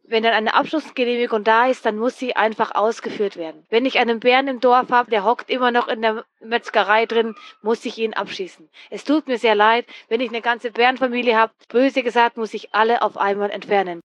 wenn dann eine Abschussgenehmigung da ist, dann muss sie einfach ausgeführt werden. Wenn ich einen Bären im Dorf habe, der hockt immer noch in der Metzgerei drin, muss ich ihn abschießen. Es tut mir sehr leid, wenn ich eine ganze Bärenfamilie habe, böse gesagt, muss ich alle auf einmal entfernen.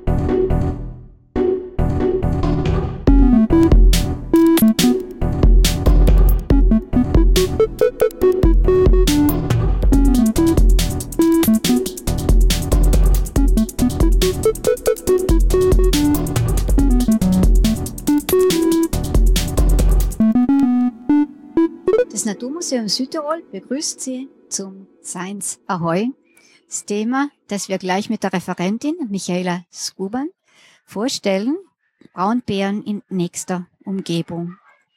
Das Naturmuseum Südtirol begrüßt Sie zum Science Ahoy. Das Thema, das wir gleich mit der Referentin Michaela Skuban vorstellen, Braunbären in nächster Umgebung.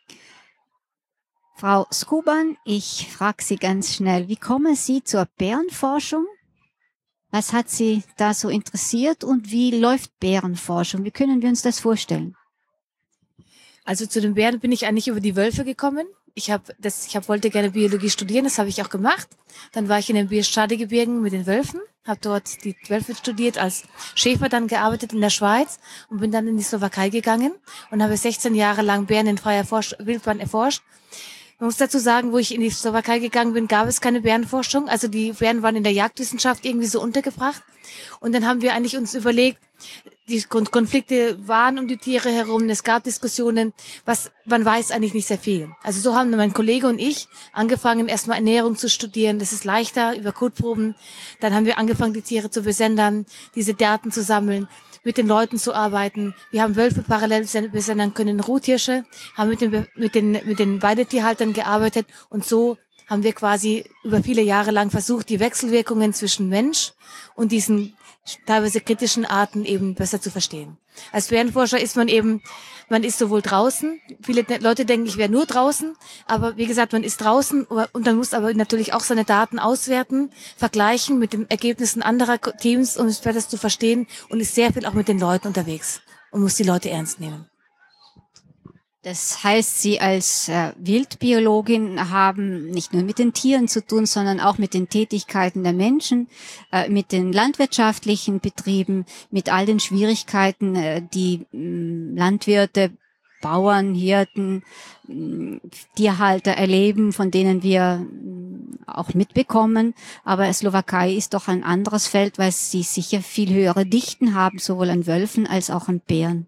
Frau Skuban, ich frage Sie ganz schnell, wie kommen Sie zur Bärenforschung? Was hat Sie da so interessiert und wie läuft Bärenforschung? Wie können wir uns das vorstellen? Also zu den Bären bin ich eigentlich über die Wölfe gekommen. Ich wollte gerne Biologie studieren, das habe ich auch gemacht. Dann war ich in den Bieszczady-Gebirgen mit den Wölfen, habe dort die Wölfe studiert, als Schäfer dann gearbeitet in der Schweiz und bin dann in die Slowakei gegangen und habe 16 Jahre lang Bären in freier Wildbahn erforscht. Man muss dazu sagen, wo ich in die Slowakei gegangen bin, gab es keine Bärenforschung. Also die Bären waren in der Jagdwissenschaft irgendwie so untergebracht. Und dann haben wir eigentlich uns überlegt, die Konflikte waren um die Tiere herum, es gab Diskussionen, man weiß eigentlich nicht sehr viel. Also so haben mein Kollege und ich angefangen, erstmal Ernährung zu studieren. Das ist leichter über Kotproben. Dann haben wir angefangen, die Tiere zu besendern, diese Daten zu sammeln, mit den Leuten zu arbeiten. Wir haben Wölfe parallel besendern können, Ruthirsche, haben mit den Weidetierhaltern gearbeitet und so haben wir quasi über viele Jahre lang versucht, die Wechselwirkungen zwischen Mensch und diesen teilweise kritischen Arten eben besser zu verstehen. Als Bärenforscher ist man ist sowohl draußen, viele Leute denken, ich wäre nur draußen, aber wie gesagt, man ist draußen und man muss aber natürlich auch seine Daten auswerten, vergleichen mit den Ergebnissen anderer Teams, um es besser zu verstehen und ist sehr viel auch mit den Leuten unterwegs und muss die Leute ernst nehmen. Das heißt, Sie als Wildbiologin haben nicht nur mit den Tieren zu tun, sondern auch mit den Tätigkeiten der Menschen, mit den landwirtschaftlichen Betrieben, mit all den Schwierigkeiten, die Landwirte, Bauern, Hirten, Tierhalter erleben, von denen wir auch mitbekommen. Aber Slowakei ist doch ein anderes Feld, weil sie sicher viel höhere Dichten haben, sowohl an Wölfen als auch an Bären.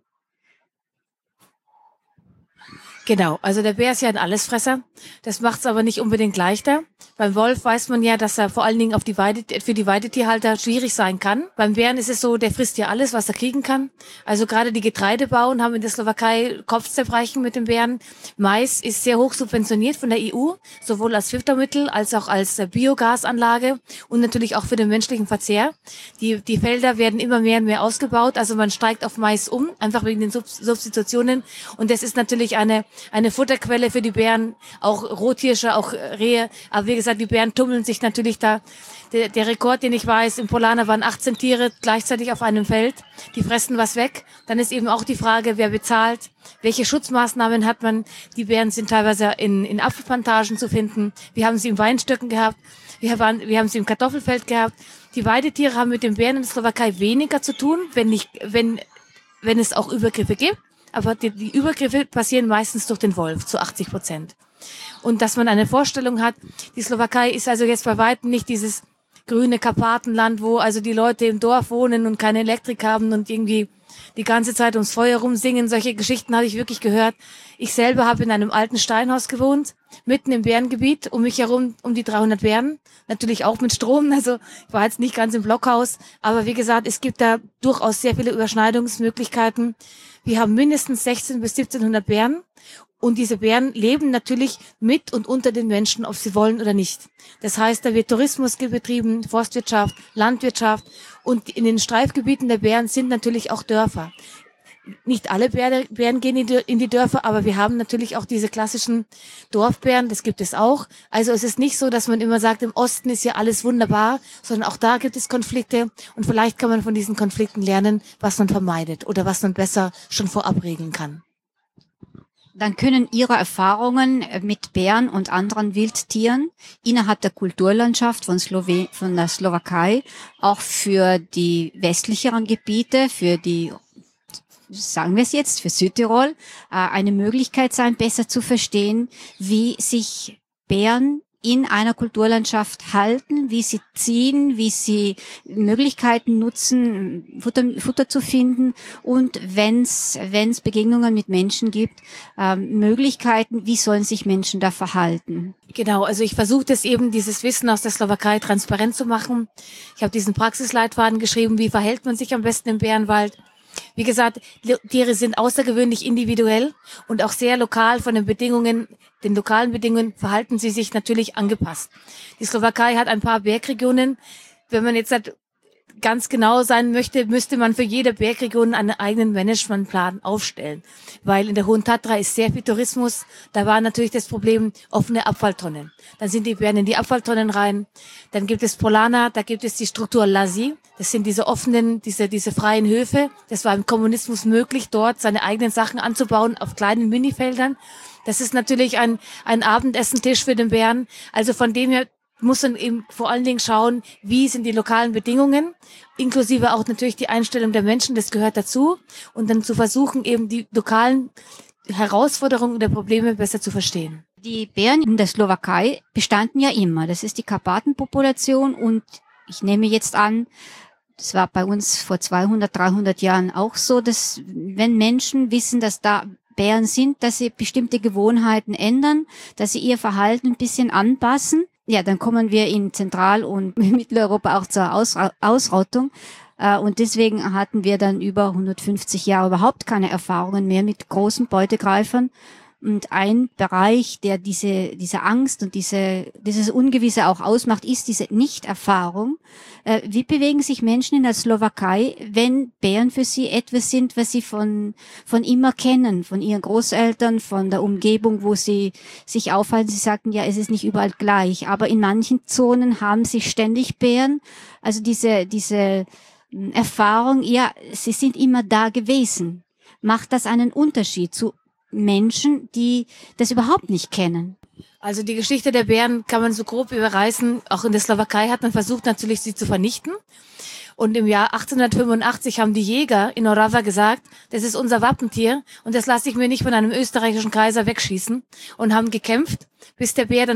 Genau, also der Bär ist ja ein Allesfresser. Das macht es aber nicht unbedingt leichter. Beim Wolf weiß man ja, dass er vor allen Dingen für die Weidetierhalter schwierig sein kann. Beim Bären ist es so, der frisst ja alles, was er kriegen kann. Also gerade die Getreidebauern haben in der Slowakei Kopfzerbrechen mit dem Bären. Mais ist sehr hoch subventioniert von der EU, sowohl als Futtermittel als auch als Biogasanlage und natürlich auch für den menschlichen Verzehr. Die Felder werden immer mehr und mehr ausgebaut, also man steigt auf Mais um, einfach wegen den Substitutionen. Und das ist natürlich eine Futterquelle für die Bären, auch Rothirsche, auch Rehe. Aber wie gesagt, die Bären tummeln sich natürlich da. Der Rekord, den ich weiß, im Polana waren 18 Tiere gleichzeitig auf einem Feld. Die fressen was weg. Dann ist eben auch die Frage, wer bezahlt, welche Schutzmaßnahmen hat man. Die Bären sind teilweise in Apfelplantagen zu finden. Wir haben sie in Weinstöcken gehabt. Wir haben sie im Kartoffelfeld gehabt. Die Weidetiere haben mit den Bären in der Slowakei weniger zu tun, wenn es auch Übergriffe gibt. Aber die Übergriffe passieren meistens durch den Wolf, zu 80%. Und dass man eine Vorstellung hat, die Slowakei ist also jetzt bei weitem nicht dieses grüne Karpatenland, wo also die Leute im Dorf wohnen und keine Elektrik haben und irgendwie die ganze Zeit ums Feuer rumsingen. Solche Geschichten habe ich wirklich gehört. Ich selber habe in einem alten Steinhaus gewohnt, mitten im Bärengebiet, um mich herum um die 300 Bären. Natürlich auch mit Strom, also ich war jetzt nicht ganz im Blockhaus. Aber wie gesagt, es gibt da durchaus sehr viele Überschneidungsmöglichkeiten. Wir haben mindestens 16 bis 1700 Bären. Und diese Bären leben natürlich mit und unter den Menschen, ob sie wollen oder nicht. Das heißt, da wird Tourismus betrieben, Forstwirtschaft, Landwirtschaft und in den Streifgebieten der Bären sind natürlich auch Dörfer. Nicht alle Bären gehen in die Dörfer, aber wir haben natürlich auch diese klassischen Dorfbären, das gibt es auch. Also es ist nicht so, dass man immer sagt, im Osten ist ja alles wunderbar, sondern auch da gibt es Konflikte und vielleicht kann man von diesen Konflikten lernen, was man vermeidet oder was man besser schon vorab regeln kann. Dann können Ihre Erfahrungen mit Bären und anderen Wildtieren innerhalb der Kulturlandschaft von der Slowakei auch für die westlicheren Gebiete, für die sagen wir es jetzt, für Südtirol eine Möglichkeit sein, besser zu verstehen, wie sich Bären in einer Kulturlandschaft halten, wie sie ziehen, wie sie Möglichkeiten nutzen, Futter zu finden und wenn es Begegnungen mit Menschen gibt, Möglichkeiten, wie sollen sich Menschen da verhalten. Genau, also ich versuche das eben, dieses Wissen aus der Slowakei transparent zu machen. Ich habe diesen Praxisleitfaden geschrieben, wie verhält man sich am besten im Bärenwald. Wie gesagt, Tiere sind außergewöhnlich individuell und auch sehr lokal von den lokalen Bedingungen verhalten sie sich natürlich angepasst. Die Slowakei hat ein paar Bergregionen. Wenn man jetzt halt ganz genau sein möchte, müsste man für jede Bergregion einen eigenen Managementplan aufstellen. Weil in der Hohen Tatra ist sehr viel Tourismus. Da war natürlich das Problem offene Abfalltonnen. Dann sind die Bären in die Abfalltonnen rein. Dann gibt es Polana, da gibt es die Struktur Lasi. Das sind diese offenen, diese freien Höfe. Das war im Kommunismus möglich, dort seine eigenen Sachen anzubauen auf kleinen Minifeldern. Das ist natürlich ein Abendessentisch für den Bären. Also von dem her muss man eben vor allen Dingen schauen, wie sind die lokalen Bedingungen, inklusive auch natürlich die Einstellung der Menschen, das gehört dazu. Und dann zu versuchen, eben die lokalen Herausforderungen oder Probleme besser zu verstehen. Die Bären in der Slowakei bestanden ja immer. Das ist die Karpatenpopulation und ich nehme jetzt an, das war bei uns vor 200, 300 Jahren auch so, dass wenn Menschen wissen, dass da Bären sind, dass sie bestimmte Gewohnheiten ändern, dass sie ihr Verhalten ein bisschen anpassen. Ja, dann kommen wir in Zentral- und Mitteleuropa auch zur Ausrottung. Und deswegen hatten wir dann über 150 Jahre überhaupt keine Erfahrungen mehr mit großen Beutegreifern. Und ein Bereich, der diese Angst und dieses Ungewisse auch ausmacht, ist diese Nichterfahrung. Wie bewegen sich Menschen in der Slowakei, wenn Bären für sie etwas sind, was sie von immer kennen, von ihren Großeltern, von der Umgebung, wo sie sich aufhalten? Sie sagten, ja, es ist nicht überall gleich, aber in manchen Zonen haben sie ständig Bären. Also diese Erfahrung, ja, sie sind immer da gewesen. Macht das einen Unterschied zu Menschen, die das überhaupt nicht kennen? Also die Geschichte der Bären kann man so grob überreißen. Auch in der Slowakei hat man versucht, natürlich sie zu vernichten. Und im Jahr 1885 haben die Jäger in Orava gesagt, das ist unser Wappentier und das lasse ich mir nicht von einem österreichischen Kaiser wegschießen, und haben gekämpft, bis der Bär dann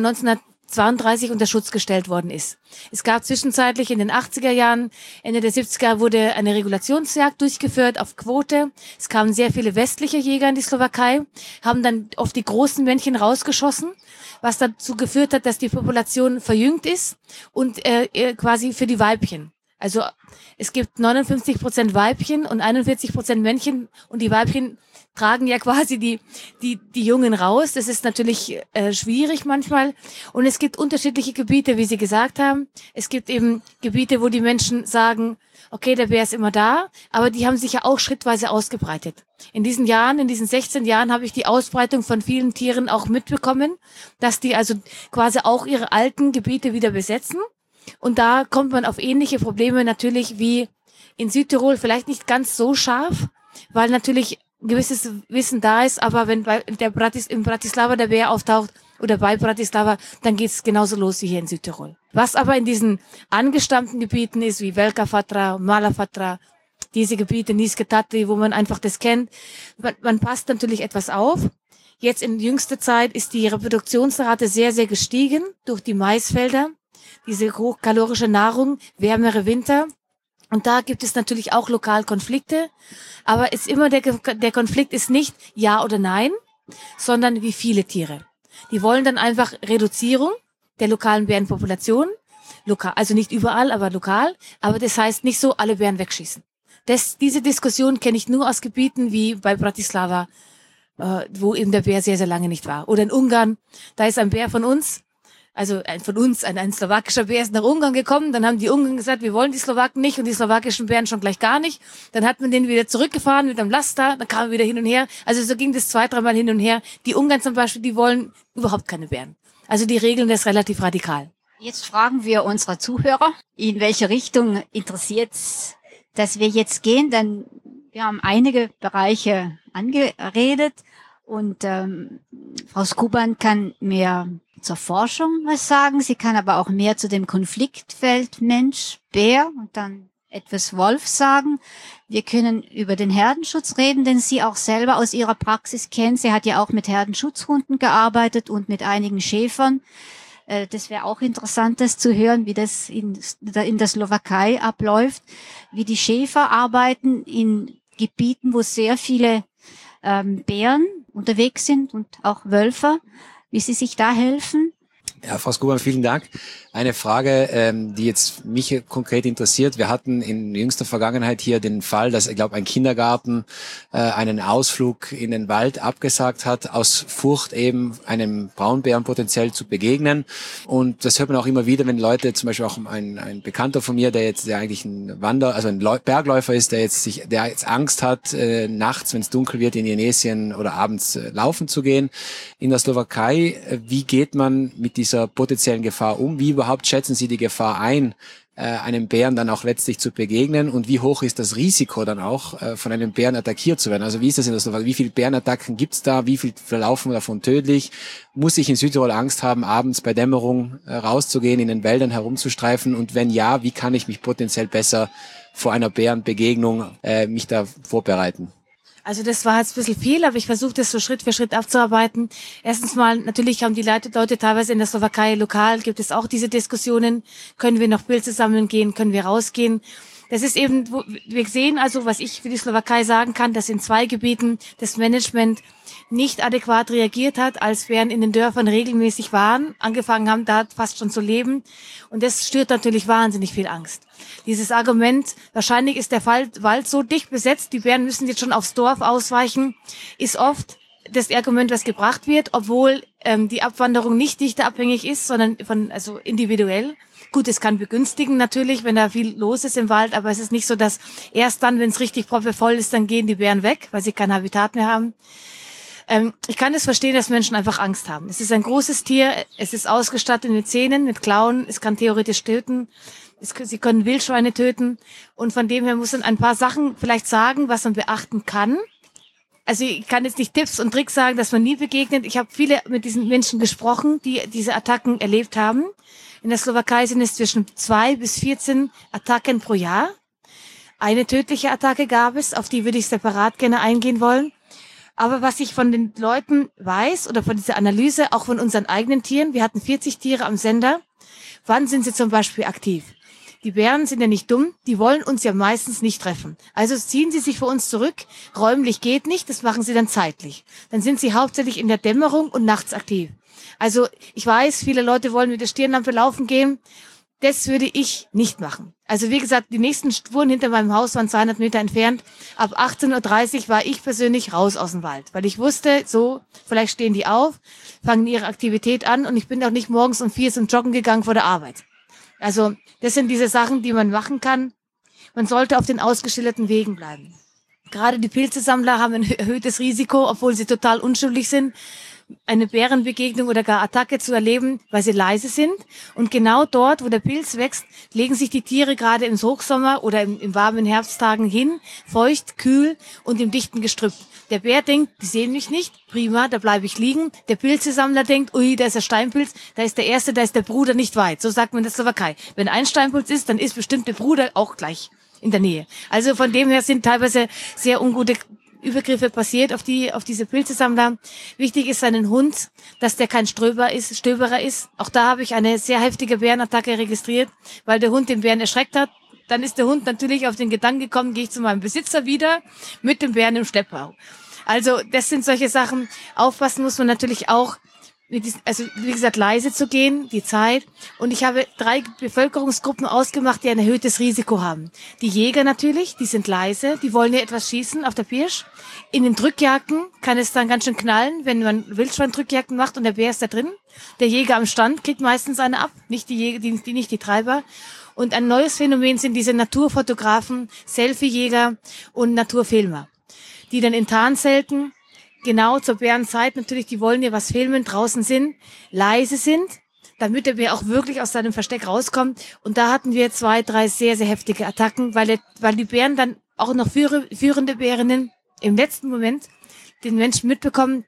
1932 unter Schutz gestellt worden ist. Es gab zwischenzeitlich in den 80er Jahren, Ende der 70er wurde eine Regulationsjagd durchgeführt auf Quote. Es kamen sehr viele westliche Jäger in die Slowakei, haben dann oft die großen Männchen rausgeschossen, was dazu geführt hat, dass die Population verjüngt ist und quasi für die Weibchen. Also es gibt 59% Weibchen und 41% Männchen, und die Weibchen tragen ja quasi die Jungen raus. Das ist natürlich schwierig manchmal. Und es gibt unterschiedliche Gebiete, wie Sie gesagt haben. Es gibt eben Gebiete, wo die Menschen sagen, okay, der Bär ist immer da, aber die haben sich ja auch schrittweise ausgebreitet. In diesen 16 Jahren habe ich die Ausbreitung von vielen Tieren auch mitbekommen, dass die also quasi auch ihre alten Gebiete wieder besetzen. Und da kommt man auf ähnliche Probleme natürlich wie in Südtirol, vielleicht nicht ganz so scharf, weil natürlich gewisses Wissen da ist, aber wenn in Bratislava der Bär auftaucht oder bei Bratislava, dann geht's genauso los wie hier in Südtirol. Was aber in diesen angestammten Gebieten ist, wie Velika Fatra, Mala Fatra, diese Gebiete, Niske Tatri, wo man einfach das kennt, man passt natürlich etwas auf. Jetzt in jüngster Zeit ist die Reproduktionsrate sehr, sehr gestiegen durch die Maisfelder, diese hochkalorische Nahrung, wärmere Winter. Und da gibt es natürlich auch lokal Konflikte, aber der Konflikt ist nicht ja oder nein, sondern wie viele Tiere. Die wollen dann einfach Reduzierung der lokalen Bärenpopulation, lokal, also nicht überall, aber lokal, aber das heißt nicht so alle Bären wegschießen. Diese Diskussion kenne ich nur aus Gebieten wie bei Bratislava, wo eben der Bär sehr, sehr lange nicht war. Oder in Ungarn, da ist ein Bär von uns, also ein slowakischer Bär ist nach Ungarn gekommen, dann haben die Ungarn gesagt, wir wollen die Slowaken nicht und die slowakischen Bären schon gleich gar nicht. Dann hat man den wieder zurückgefahren mit einem Laster, dann kam er wieder hin und her. Also so ging das 2-3 Mal hin und her. Die Ungarn zum Beispiel, die wollen überhaupt keine Bären. Also die regeln das relativ radikal. Jetzt fragen wir unsere Zuhörer, in welche Richtung interessiert's, dass wir jetzt gehen, denn wir haben einige Bereiche angeredet und Frau Skuban kann mehr zur Forschung was sagen. Sie kann aber auch mehr zu dem Konfliktfeld Mensch-Bär und dann etwas Wolf sagen. Wir können über den Herdenschutz reden, den sie auch selber aus ihrer Praxis kennt. Sie hat ja auch mit Herdenschutzhunden gearbeitet und mit einigen Schäfern. Das wäre auch interessant, das zu hören, wie das in der Slowakei abläuft, wie die Schäfer arbeiten in Gebieten, wo sehr viele Bären unterwegs sind und auch Wölfe, wie sie sich da helfen. Ja, Frau Skuban, vielen Dank. Eine Frage, die jetzt mich konkret interessiert. Wir hatten in jüngster Vergangenheit hier den Fall, dass, ich glaube, ein Kindergarten einen Ausflug in den Wald abgesagt hat, aus Furcht eben einem Braunbären potenziell zu begegnen. Und das hört man auch immer wieder, wenn Leute, zum Beispiel auch ein Bekannter von mir, der eigentlich ein Bergläufer ist, der jetzt Angst hat, nachts, wenn es dunkel wird, in Indonesien oder abends laufen zu gehen. In der Slowakei, wie geht man mit dieser potenziellen Gefahr um? Wie überhaupt schätzen Sie die Gefahr ein, einem Bären dann auch letztlich zu begegnen? Und wie hoch ist das Risiko dann auch, von einem Bären attackiert zu werden? Also wie ist das in der Slowakei? Wie viele Bärenattacken gibt's da? Wie viel verlaufen davon tödlich? Muss ich in Südtirol Angst haben, abends bei Dämmerung rauszugehen, in den Wäldern herumzustreifen? Und wenn ja, wie kann ich mich potenziell besser vor einer Bärenbegegnung mich da vorbereiten? Also das war jetzt ein bisschen viel, aber ich versuche das so Schritt für Schritt abzuarbeiten. Erstens mal, natürlich haben die Leute teilweise in der Slowakei lokal, gibt es auch diese Diskussionen, können wir noch Pilze sammeln gehen, können wir rausgehen. Das ist eben, wir sehen also, was ich für die Slowakei sagen kann, dass in 2 Gebieten das Management nicht adäquat reagiert hat, als Bären in den Dörfern regelmäßig waren, angefangen haben, da fast schon zu leben. Und das stört natürlich wahnsinnig viel Angst. Dieses Argument, wahrscheinlich ist der Wald so dicht besetzt, die Bären müssen jetzt schon aufs Dorf ausweichen, ist oft das Argument, was gebracht wird, obwohl die Abwanderung nicht dichterabhängig ist, sondern also individuell. Gut, es kann begünstigen natürlich, wenn da viel los ist im Wald, aber es ist nicht so, dass erst dann, wenn es richtig proppevoll ist, dann gehen die Bären weg, weil sie kein Habitat mehr haben. Ich kann es verstehen, dass Menschen einfach Angst haben. Es ist ein großes Tier, es ist ausgestattet mit Zähnen, mit Klauen, es kann theoretisch töten, sie können Wildschweine töten und von dem her muss man ein paar Sachen vielleicht sagen, was man beachten kann. Also ich kann jetzt nicht Tipps und Tricks sagen, dass man nie begegnet. Ich habe viele mit diesen Menschen gesprochen, die diese Attacken erlebt haben. In der Slowakei sind es zwischen 2 bis 14 Attacken pro Jahr. Eine tödliche Attacke gab es, auf die würde ich separat gerne eingehen wollen. Aber was ich von den Leuten weiß oder von dieser Analyse, auch von unseren eigenen Tieren, wir hatten 40 Tiere am Sender, wann sind sie zum Beispiel aktiv? Die Bären sind ja nicht dumm, die wollen uns ja meistens nicht treffen. Also ziehen sie sich vor uns zurück, räumlich geht nicht, das machen sie dann zeitlich. Dann sind sie hauptsächlich in der Dämmerung und nachts aktiv. Also ich weiß, viele Leute wollen mit der Stirnlampe laufen gehen, das würde ich nicht machen. Also wie gesagt, die nächsten Spuren hinter meinem Haus waren 200 Meter entfernt. Ab 18:30 Uhr war ich persönlich raus aus dem Wald, weil ich wusste, so, vielleicht stehen die auf, fangen ihre Aktivität an und ich bin auch nicht morgens um 4 zum Joggen gegangen vor der Arbeit. Also das sind diese Sachen, die man machen kann. Man sollte auf den ausgeschilderten Wegen bleiben. Gerade die Pilzesammler haben ein erhöhtes Risiko, obwohl sie total unschuldig sind, eine Bärenbegegnung oder gar Attacke zu erleben, weil sie leise sind. Und genau dort, wo der Pilz wächst, legen sich die Tiere gerade im Hochsommer oder im warmen Herbsttagen hin, feucht, kühl und im dichten Gestrüpp. Der Bär denkt, die sehen mich nicht, prima, da bleibe ich liegen. Der Pilzesammler denkt, ui, da ist der Steinpilz, da ist der Erste, da ist der Bruder nicht weit. So sagt man in der Slowakei. Wenn ein Steinpilz ist, dann ist bestimmt der Bruder auch gleich in der Nähe. Also von dem her sind teilweise sehr ungute Übergriffe passiert auf diese Pilzesammler. Wichtig ist seinen Hund, dass der kein Stöberer ist. Auch da habe ich eine sehr heftige Bärenattacke registriert, weil der Hund den Bären erschreckt hat. Dann ist der Hund natürlich auf den Gedanken gekommen, gehe ich zu meinem Besitzer wieder mit dem Bären im Schleppbau. Also das sind solche Sachen. Aufpassen muss man natürlich auch, also wie gesagt, leise zu gehen, die Zeit. Und ich habe 3 Bevölkerungsgruppen ausgemacht, die ein erhöhtes Risiko haben. Die Jäger natürlich, die sind leise, die wollen ja etwas schießen auf der Pirsch. In den Drückjagden kann es dann ganz schön knallen, wenn man Wildschwein-Drückjagden macht und der Bär ist da drin. Der Jäger am Stand kriegt meistens eine ab, nicht die Jäger, nicht die Treiber. Und ein neues Phänomen sind diese Naturfotografen, Selfie-Jäger und Naturfilmer, die dann in Tarnzelten genau zur Bärenzeit natürlich, die wollen ja was filmen, draußen sind, leise sind, damit der Bär auch wirklich aus seinem Versteck rauskommt. Und da hatten wir 2, 3 sehr, sehr heftige Attacken, weil die Bären dann auch noch führende Bärinnen im letzten Moment den Menschen mitbekommen,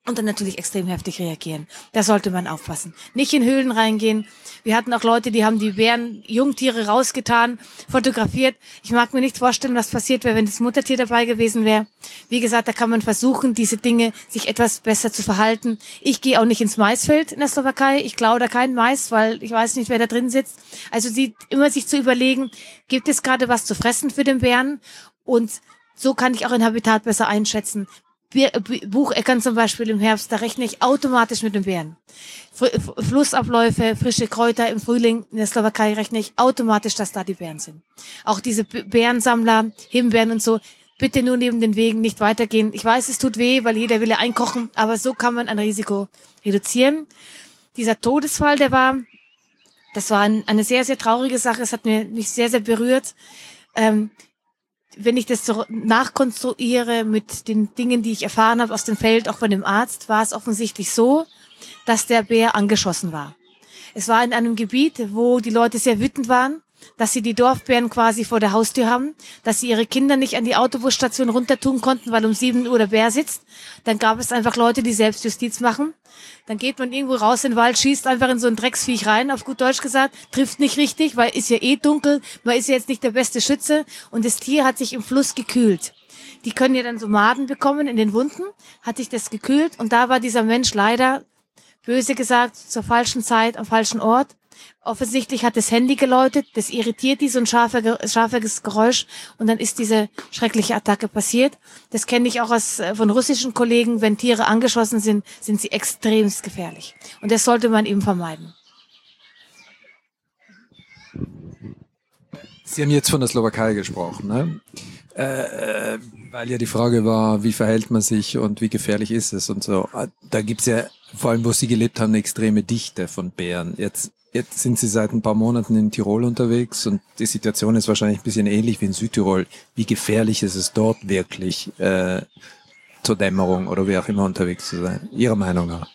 und dann natürlich extrem heftig reagieren. Da sollte man aufpassen. Nicht in Höhlen reingehen. Wir hatten auch Leute, die haben die Bären, Jungtiere rausgetan, fotografiert. Ich mag mir nicht vorstellen, was passiert wäre, wenn das Muttertier dabei gewesen wäre. Wie gesagt, da kann man versuchen, diese Dinge sich etwas besser zu verhalten. Ich gehe auch nicht ins Maisfeld in der Slowakei. Ich klaue da keinen Mais, weil ich weiß nicht, wer da drin sitzt. Also immer sich zu überlegen, gibt es gerade was zu fressen für den Bären? Und so kann ich auch ein Habitat besser einschätzen. Bucheckern zum Beispiel im Herbst, da rechne ich automatisch mit den Bären. Flussabläufe, frische Kräuter im Frühling in der Slowakei rechne ich automatisch, dass da die Bären sind. Auch diese Bärensammler, Himbeeren und so, bitte nur neben den Wegen nicht weitergehen. Ich weiß, es tut weh, weil jeder will ja einkochen, aber so kann man ein Risiko reduzieren. Dieser Todesfall, das war eine sehr, sehr traurige Sache, es hat mich sehr, sehr berührt. Wenn ich das so nachkonstruiere mit den Dingen, die ich erfahren habe aus dem Feld, auch von dem Arzt, war es offensichtlich so, dass der Bär angeschossen war. Es war in einem Gebiet, wo die Leute sehr wütend waren, dass sie die Dorfbären quasi vor der Haustür haben, dass sie ihre Kinder nicht an die Autobusstation runter tun konnten, weil um 7 Uhr der Bär sitzt. Dann gab es einfach Leute, die Selbstjustiz machen. Dann geht man irgendwo raus in den Wald, schießt einfach in so ein Drecksviech rein, auf gut Deutsch gesagt, trifft nicht richtig, weil ist ja eh dunkel, man ist ja jetzt nicht der beste Schütze und das Tier hat sich im Fluss gekühlt. Die können ja dann so Maden bekommen in den Wunden, hat sich das gekühlt und da war dieser Mensch leider, böse gesagt, zur falschen Zeit am falschen Ort. Offensichtlich hat das Handy geläutet, das irritiert die, so ein scharfes Geräusch und dann ist diese schreckliche Attacke passiert. Das kenne ich auch von russischen Kollegen, wenn Tiere angeschossen sind, sind sie extremst gefährlich. Und das sollte man eben vermeiden. Sie haben jetzt von der Slowakei gesprochen, ne? Weil ja die Frage war, wie verhält man sich und wie gefährlich ist es und so. Da gibt's ja, vor allem wo Sie gelebt haben, eine extreme Dichte von Bären. Jetzt sind Sie seit ein paar Monaten in Tirol unterwegs und die Situation ist wahrscheinlich ein bisschen ähnlich wie in Südtirol. Wie gefährlich ist es dort wirklich, zur Dämmerung oder wie auch immer unterwegs zu sein? Ihrer Meinung nach?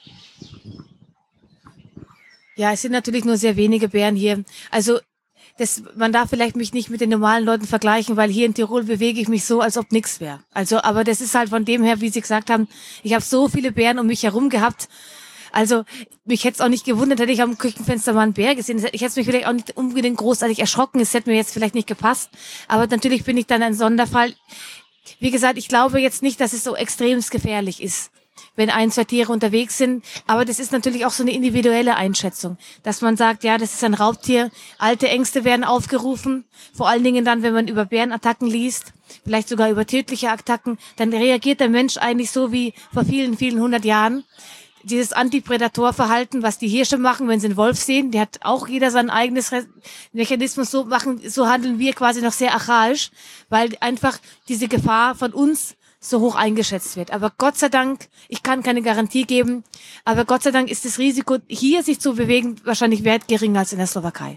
Ja, es sind natürlich nur sehr wenige Bären hier. Also man darf vielleicht mich nicht mit den normalen Leuten vergleichen, weil hier in Tirol bewege ich mich so, als ob nichts wäre. Also, aber das ist halt von dem her, wie Sie gesagt haben, ich habe so viele Bären um mich herum gehabt. Also, mich hätte es auch nicht gewundert, hätte ich am Küchenfenster mal einen Bär gesehen. Ich hätte mich vielleicht auch nicht unbedingt großartig erschrocken. Es hätte mir jetzt vielleicht nicht gepasst. Aber natürlich bin ich dann ein Sonderfall. Wie gesagt, ich glaube jetzt nicht, dass es so extrem gefährlich ist, wenn 1, 2 Tiere unterwegs sind. Aber das ist natürlich auch so eine individuelle Einschätzung, dass man sagt, ja, das ist ein Raubtier. Alte Ängste werden aufgerufen. Vor allen Dingen dann, wenn man über Bärenattacken liest, vielleicht sogar über tödliche Attacken, dann reagiert der Mensch eigentlich so wie vor vielen, vielen 100 Jahren. Dieses Antiprädatorverhalten, was die Hirsche machen, wenn sie einen Wolf sehen, der hat auch jeder sein eigenes Mechanismus. So handeln wir quasi noch sehr archaisch, weil einfach diese Gefahr von uns so hoch eingeschätzt wird. Aber Gott sei Dank, ich kann keine Garantie geben, aber Gott sei Dank ist das Risiko, hier sich zu bewegen, wahrscheinlich weit geringer als in der Slowakei.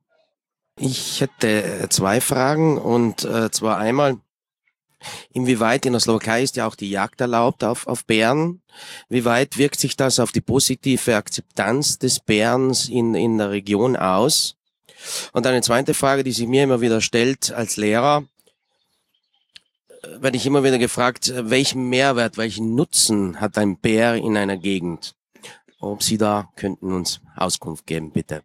Ich hätte 2 Fragen und zwar einmal, inwieweit in der Slowakei ist ja auch die Jagd erlaubt auf Bären? Wie weit wirkt sich das auf die positive Akzeptanz des Bärens in der Region aus? Und eine zweite Frage, die sich mir immer wieder stellt als Lehrer, werde ich immer wieder gefragt, welchen Mehrwert, welchen Nutzen hat ein Bär in einer Gegend? Ob Sie da könnten uns Auskunft geben, bitte.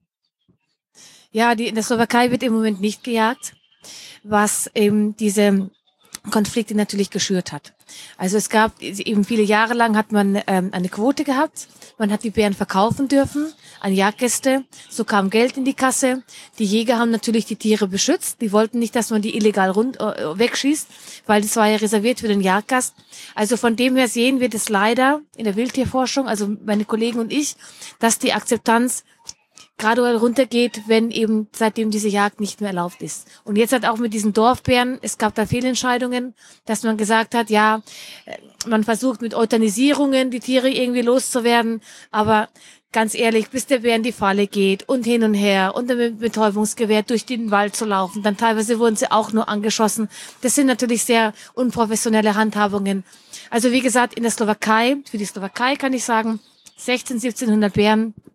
Ja, in der Slowakei wird im Moment nicht gejagt, was eben diese Konflikte natürlich geschürt hat. Also es gab eben viele Jahre lang hat man eine Quote gehabt, man hat die Bären verkaufen dürfen an Jagdgäste, so kam Geld in die Kasse. Die Jäger haben natürlich die Tiere beschützt, die wollten nicht, dass man die illegal wegschießt, weil das war ja reserviert für den Jagdgast. Also von dem her sehen wir das leider in der Wildtierforschung, also meine Kollegen und ich, dass die Akzeptanz graduell runtergeht, wenn eben seitdem diese Jagd nicht mehr erlaubt ist. Und jetzt halt auch mit diesen Dorfbären, es gab da Fehlentscheidungen, dass man gesagt hat, ja, man versucht mit Euthanisierungen die Tiere irgendwie loszuwerden, aber ganz ehrlich, bis der Bär in die Falle geht und hin und her und dann mit Betäubungsgewehr durch den Wald zu laufen, dann teilweise wurden sie auch nur angeschossen. Das sind natürlich sehr unprofessionelle Handhabungen. Also wie gesagt, in der Slowakei, für die Slowakei kann ich sagen, 1700 Bären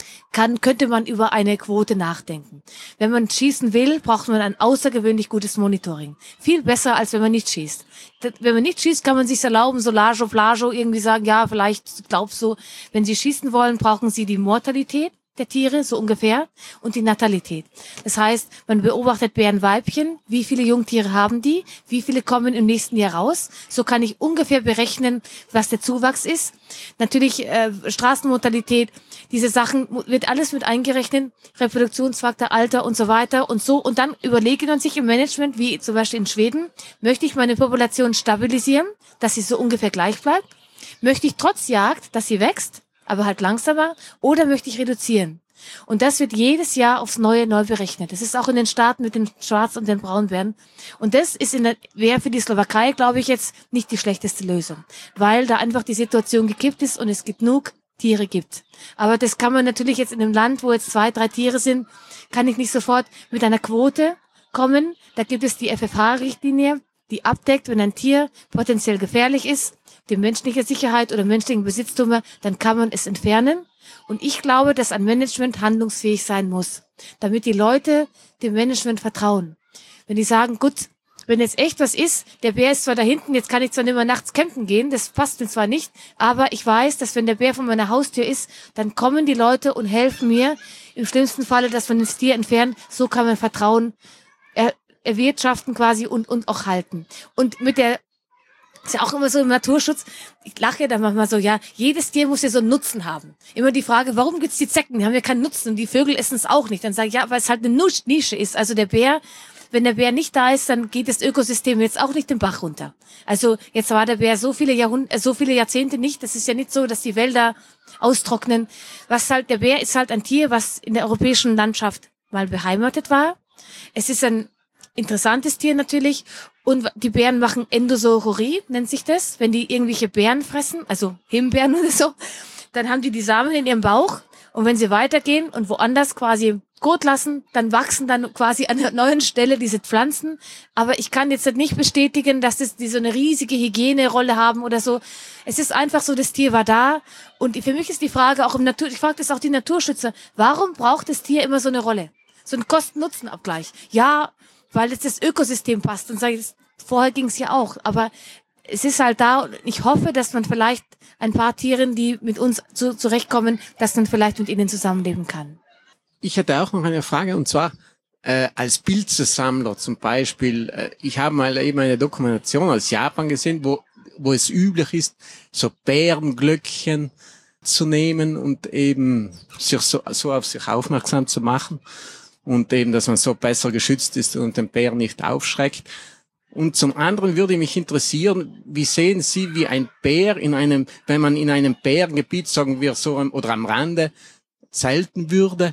könnte man über eine Quote nachdenken. Wenn man schießen will, braucht man ein außergewöhnlich gutes Monitoring. Viel besser, als wenn man nicht schießt. Wenn man nicht schießt, kann man sich erlauben, so Lajo, Flajo, irgendwie sagen, ja, vielleicht glaubst du, wenn sie schießen wollen, brauchen sie die Mortalität der Tiere, so ungefähr, und die Natalität. Das heißt, man beobachtet Bärenweibchen, wie viele Jungtiere haben die, wie viele kommen im nächsten Jahr raus. So kann ich ungefähr berechnen, was der Zuwachs ist. Natürlich Straßenmortalität, diese Sachen wird alles mit eingerechnet, Reproduktionsfaktor, Alter und so weiter und so. Und dann überlegt man sich im Management, wie zum Beispiel in Schweden, möchte ich meine Population stabilisieren, dass sie so ungefähr gleich bleibt? Möchte ich trotz Jagd, dass sie wächst, aber halt langsamer, oder möchte ich reduzieren? Und das wird jedes Jahr aufs Neue neu berechnet. Das ist auch in den Staaten mit den Schwarz- und den Braunbären. Und das wäre für die Slowakei, glaube ich, jetzt nicht die schlechteste Lösung, weil da einfach die Situation gekippt ist und es genug Tiere gibt. Aber das kann man natürlich jetzt in einem Land, wo jetzt 2, 3 Tiere sind, kann ich nicht sofort mit einer Quote kommen. Da gibt es die FFH-Richtlinie, die abdeckt, wenn ein Tier potenziell gefährlich ist, die menschliche Sicherheit oder menschlichen Besitztümer, dann kann man es entfernen. Und ich glaube, dass ein Management handlungsfähig sein muss, damit die Leute dem Management vertrauen. Wenn die sagen, gut, wenn jetzt echt was ist, der Bär ist zwar da hinten, jetzt kann ich zwar nicht mehr nachts campen gehen, das passt mir zwar nicht, aber ich weiß, dass wenn der Bär von meiner Haustür ist, dann kommen die Leute und helfen mir, im schlimmsten Falle, dass man das Tier entfernt, so kann man Vertrauen erwirtschaften quasi und auch halten. Und mit der ist ja auch immer so im Naturschutz. Ich lache da manchmal so, ja, jedes Tier muss ja so einen Nutzen haben. Immer die Frage, warum gibt's die Zecken? Die haben ja keinen Nutzen und die Vögel essen es auch nicht. Dann sage ich, ja, weil es halt eine Nische ist. Also der Bär, wenn der Bär nicht da ist, dann geht das Ökosystem jetzt auch nicht den Bach runter. Also jetzt war der Bär so viele Jahrzehnte nicht. Das ist ja nicht so, dass die Wälder austrocknen. Der Bär ist halt ein Tier, was in der europäischen Landschaft mal beheimatet war. Es ist ein interessantes Tier natürlich. Und die Bären machen Endosourorie, nennt sich das. Wenn die irgendwelche Beeren fressen, also Himbeeren oder so, dann haben die Samen in ihrem Bauch. Und wenn sie weitergehen und woanders quasi Kot lassen, dann wachsen dann quasi an der neuen Stelle diese Pflanzen. Aber ich kann jetzt nicht bestätigen, dass die so eine riesige Hygienerolle haben oder so. Es ist einfach so, das Tier war da. Und für mich ist die Frage auch ich frage das auch die Naturschützer, warum braucht das Tier immer so eine Rolle? So ein Kosten-Nutzen-Abgleich. Ja, weil jetzt das Ökosystem passt. Und sage ich, vorher ging es ja auch. Aber es ist halt da und ich hoffe, dass man vielleicht ein paar Tieren, die mit uns zurechtkommen, dass man vielleicht mit ihnen zusammenleben kann. Ich hätte auch noch eine Frage, und zwar als Pilzesammler zum Beispiel. Ich habe mal eben eine Dokumentation aus Japan gesehen, wo es üblich ist, so Bärenglöckchen zu nehmen und eben sich so auf sich aufmerksam zu machen. Und eben, dass man so besser geschützt ist und den Bär nicht aufschreckt. Und zum anderen würde mich interessieren, wie sehen Sie, wie ein Bär wenn man in einem Bärengebiet, sagen wir so, oder am Rande zelten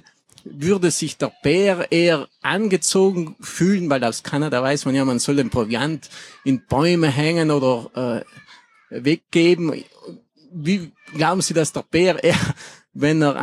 würde sich der Bär eher angezogen fühlen, weil aus Kanada weiß man ja, man soll den Proviant in Bäume hängen oder weggeben. Wie glauben Sie, dass der Bär eher, wenn er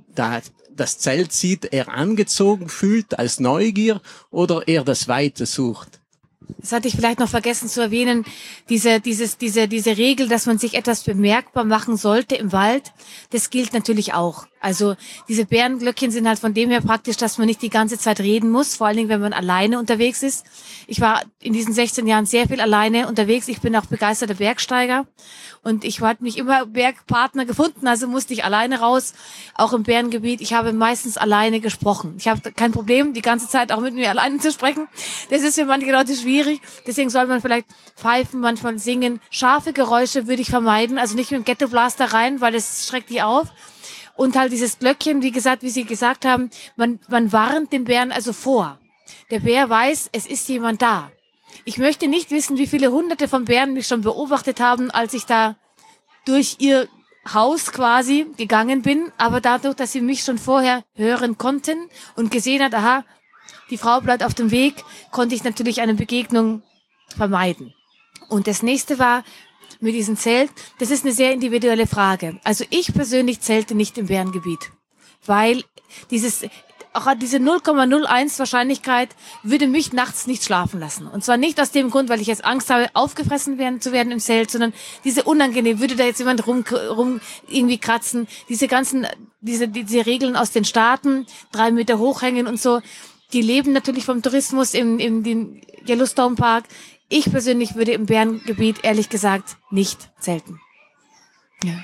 das Zelt sieht, er angezogen fühlt als Neugier oder er das Weite sucht? Das hatte ich vielleicht noch vergessen zu erwähnen, diese Regel, dass man sich etwas bemerkbar machen sollte im Wald, das gilt natürlich auch. Also diese Bärenglöckchen sind halt von dem her praktisch, dass man nicht die ganze Zeit reden muss, vor allen Dingen, wenn man alleine unterwegs ist. Ich war in diesen 16 Jahren sehr viel alleine unterwegs. Ich bin auch begeisterter Bergsteiger und ich hatte mich immer Bergpartner gefunden, also musste ich alleine raus, auch im Bärengebiet. Ich habe meistens alleine gesprochen. Ich habe kein Problem, die ganze Zeit auch mit mir alleine zu sprechen. Das ist für manche Leute schwierig. Deswegen soll man vielleicht pfeifen, manchmal singen. Scharfe Geräusche würde ich vermeiden, also nicht mit dem Ghettoblaster rein, weil das schreckt die auf. Und halt dieses Glöckchen, wie gesagt, wie Sie gesagt haben, man warnt den Bären also vor. Der Bär weiß, es ist jemand da. Ich möchte nicht wissen, wie viele Hunderte von Bären mich schon beobachtet haben, als ich da durch ihr Haus quasi gegangen bin. Aber dadurch, dass sie mich schon vorher hören konnten und gesehen hat, aha, die Frau bleibt auf dem Weg, konnte ich natürlich eine Begegnung vermeiden. Und das nächste war, mit diesem Zelt, das ist eine sehr individuelle Frage. Also ich persönlich zelte nicht im Bärengebiet, weil auch diese 0,01 Wahrscheinlichkeit würde mich nachts nicht schlafen lassen. Und zwar nicht aus dem Grund, weil ich jetzt Angst habe, aufgefressen zu werden im Zelt, sondern diese unangenehm, würde da jetzt jemand rum irgendwie kratzen, diese Regeln aus den Staaten, 3 Meter hochhängen und so, die leben natürlich vom Tourismus im Yellowstone Park. Ich persönlich würde im Bärengebiet ehrlich gesagt nicht zelten. Ja.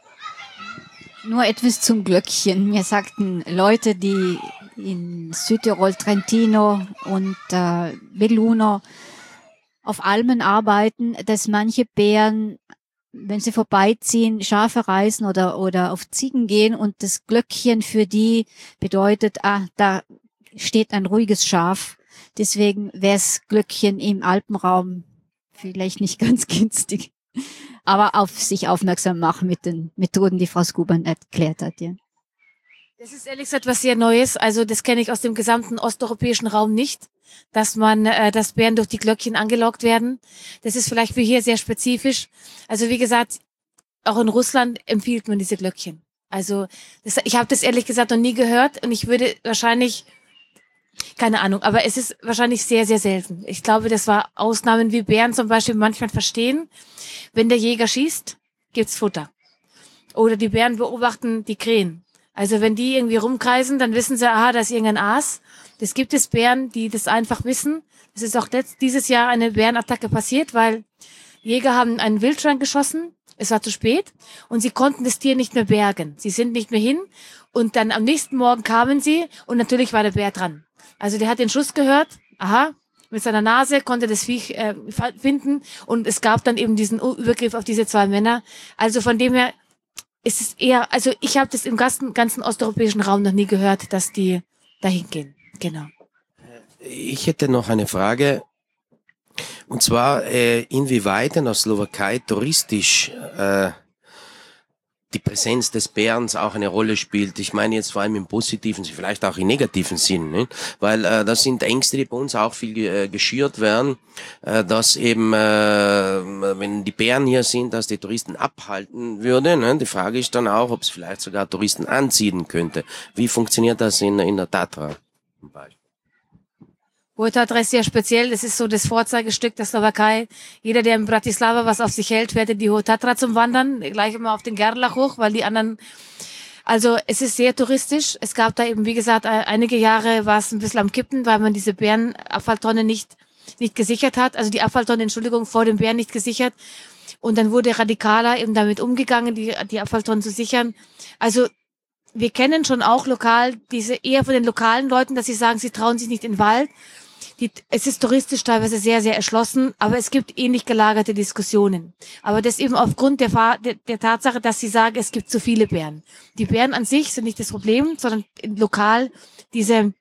Nur etwas zum Glöckchen. Mir sagten Leute, die in Südtirol, Trentino und Belluno auf Almen arbeiten, dass manche Bären, wenn sie vorbeiziehen, Schafe reißen oder auf Ziegen gehen und das Glöckchen für die bedeutet, da steht ein ruhiges Schaf. Deswegen wäre das Glöckchen im Alpenraum vielleicht nicht ganz günstig. Aber auf sich aufmerksam machen mit den Methoden, die Frau Skuban erklärt hat. Ja. Das ist ehrlich gesagt was sehr Neues. Also das kenne ich aus dem gesamten osteuropäischen Raum nicht, dass Bären durch die Glöckchen angelockt werden. Das ist vielleicht für hier sehr spezifisch. Also wie gesagt, auch in Russland empfiehlt man diese Glöckchen. Also ich habe das ehrlich gesagt noch nie gehört und ich würde wahrscheinlich, keine Ahnung, aber es ist wahrscheinlich sehr, sehr selten. Ich glaube, das war Ausnahmen wie Bären zum Beispiel manchmal verstehen. Wenn der Jäger schießt, gibt's Futter. Oder die Bären beobachten die Krähen. Also wenn die irgendwie rumkreisen, dann wissen sie, da ist irgendein Aas. Das gibt es Bären, die das einfach wissen. Es ist auch dieses Jahr eine Bärenattacke passiert, weil Jäger haben einen Wildschwein geschossen. Es war zu spät und sie konnten das Tier nicht mehr bergen. Sie sind nicht mehr hin und dann am nächsten Morgen kamen sie und natürlich war der Bär dran. Also der hat den Schuss gehört, mit seiner Nase konnte das Viech finden und es gab dann eben diesen Übergriff auf diese 2 Männer. Also von dem her ist es eher, also ich habe das im ganzen osteuropäischen Raum noch nie gehört, dass die dahin gehen. Genau. Ich hätte noch eine Frage. Und zwar, inwieweit in der Slowakei touristisch die Präsenz des Bärens auch eine Rolle spielt. Ich meine jetzt vor allem im positiven, vielleicht auch im negativen Sinn, ne? Weil das sind Ängste, die bei uns auch viel geschürt werden, dass eben, wenn die Bären hier sind, dass die Touristen abhalten würde. Ne? Die Frage ist dann auch, ob es vielleicht sogar Touristen anziehen könnte. Wie funktioniert das in der Tatra zum Beispiel? Hohe Tatra ist sehr speziell. Das ist so das Vorzeigestück der Slowakei. Jeder, der in Bratislava was auf sich hält, fährt in die Hohe Tatra zum Wandern. Gleich immer auf den Gerlach hoch, weil die anderen, also es ist sehr touristisch. Es gab da eben, wie gesagt, einige Jahre war es ein bisschen am Kippen, weil man diese Bärenabfalltonne nicht gesichert hat. Also die Abfalltonne, Entschuldigung, vor dem Bären nicht gesichert. Und dann wurde radikaler eben damit umgegangen, die Abfalltonnen zu sichern. Also wir kennen schon auch lokal eher von den lokalen Leuten, dass sie sagen, sie trauen sich nicht in den Wald. Es ist touristisch teilweise sehr, sehr erschlossen, aber es gibt ähnlich gelagerte Diskussionen. Aber das eben aufgrund der Tatsache, dass sie sagen, es gibt zu viele Bären. Die Bären an sich sind nicht das Problem, sondern lokal diese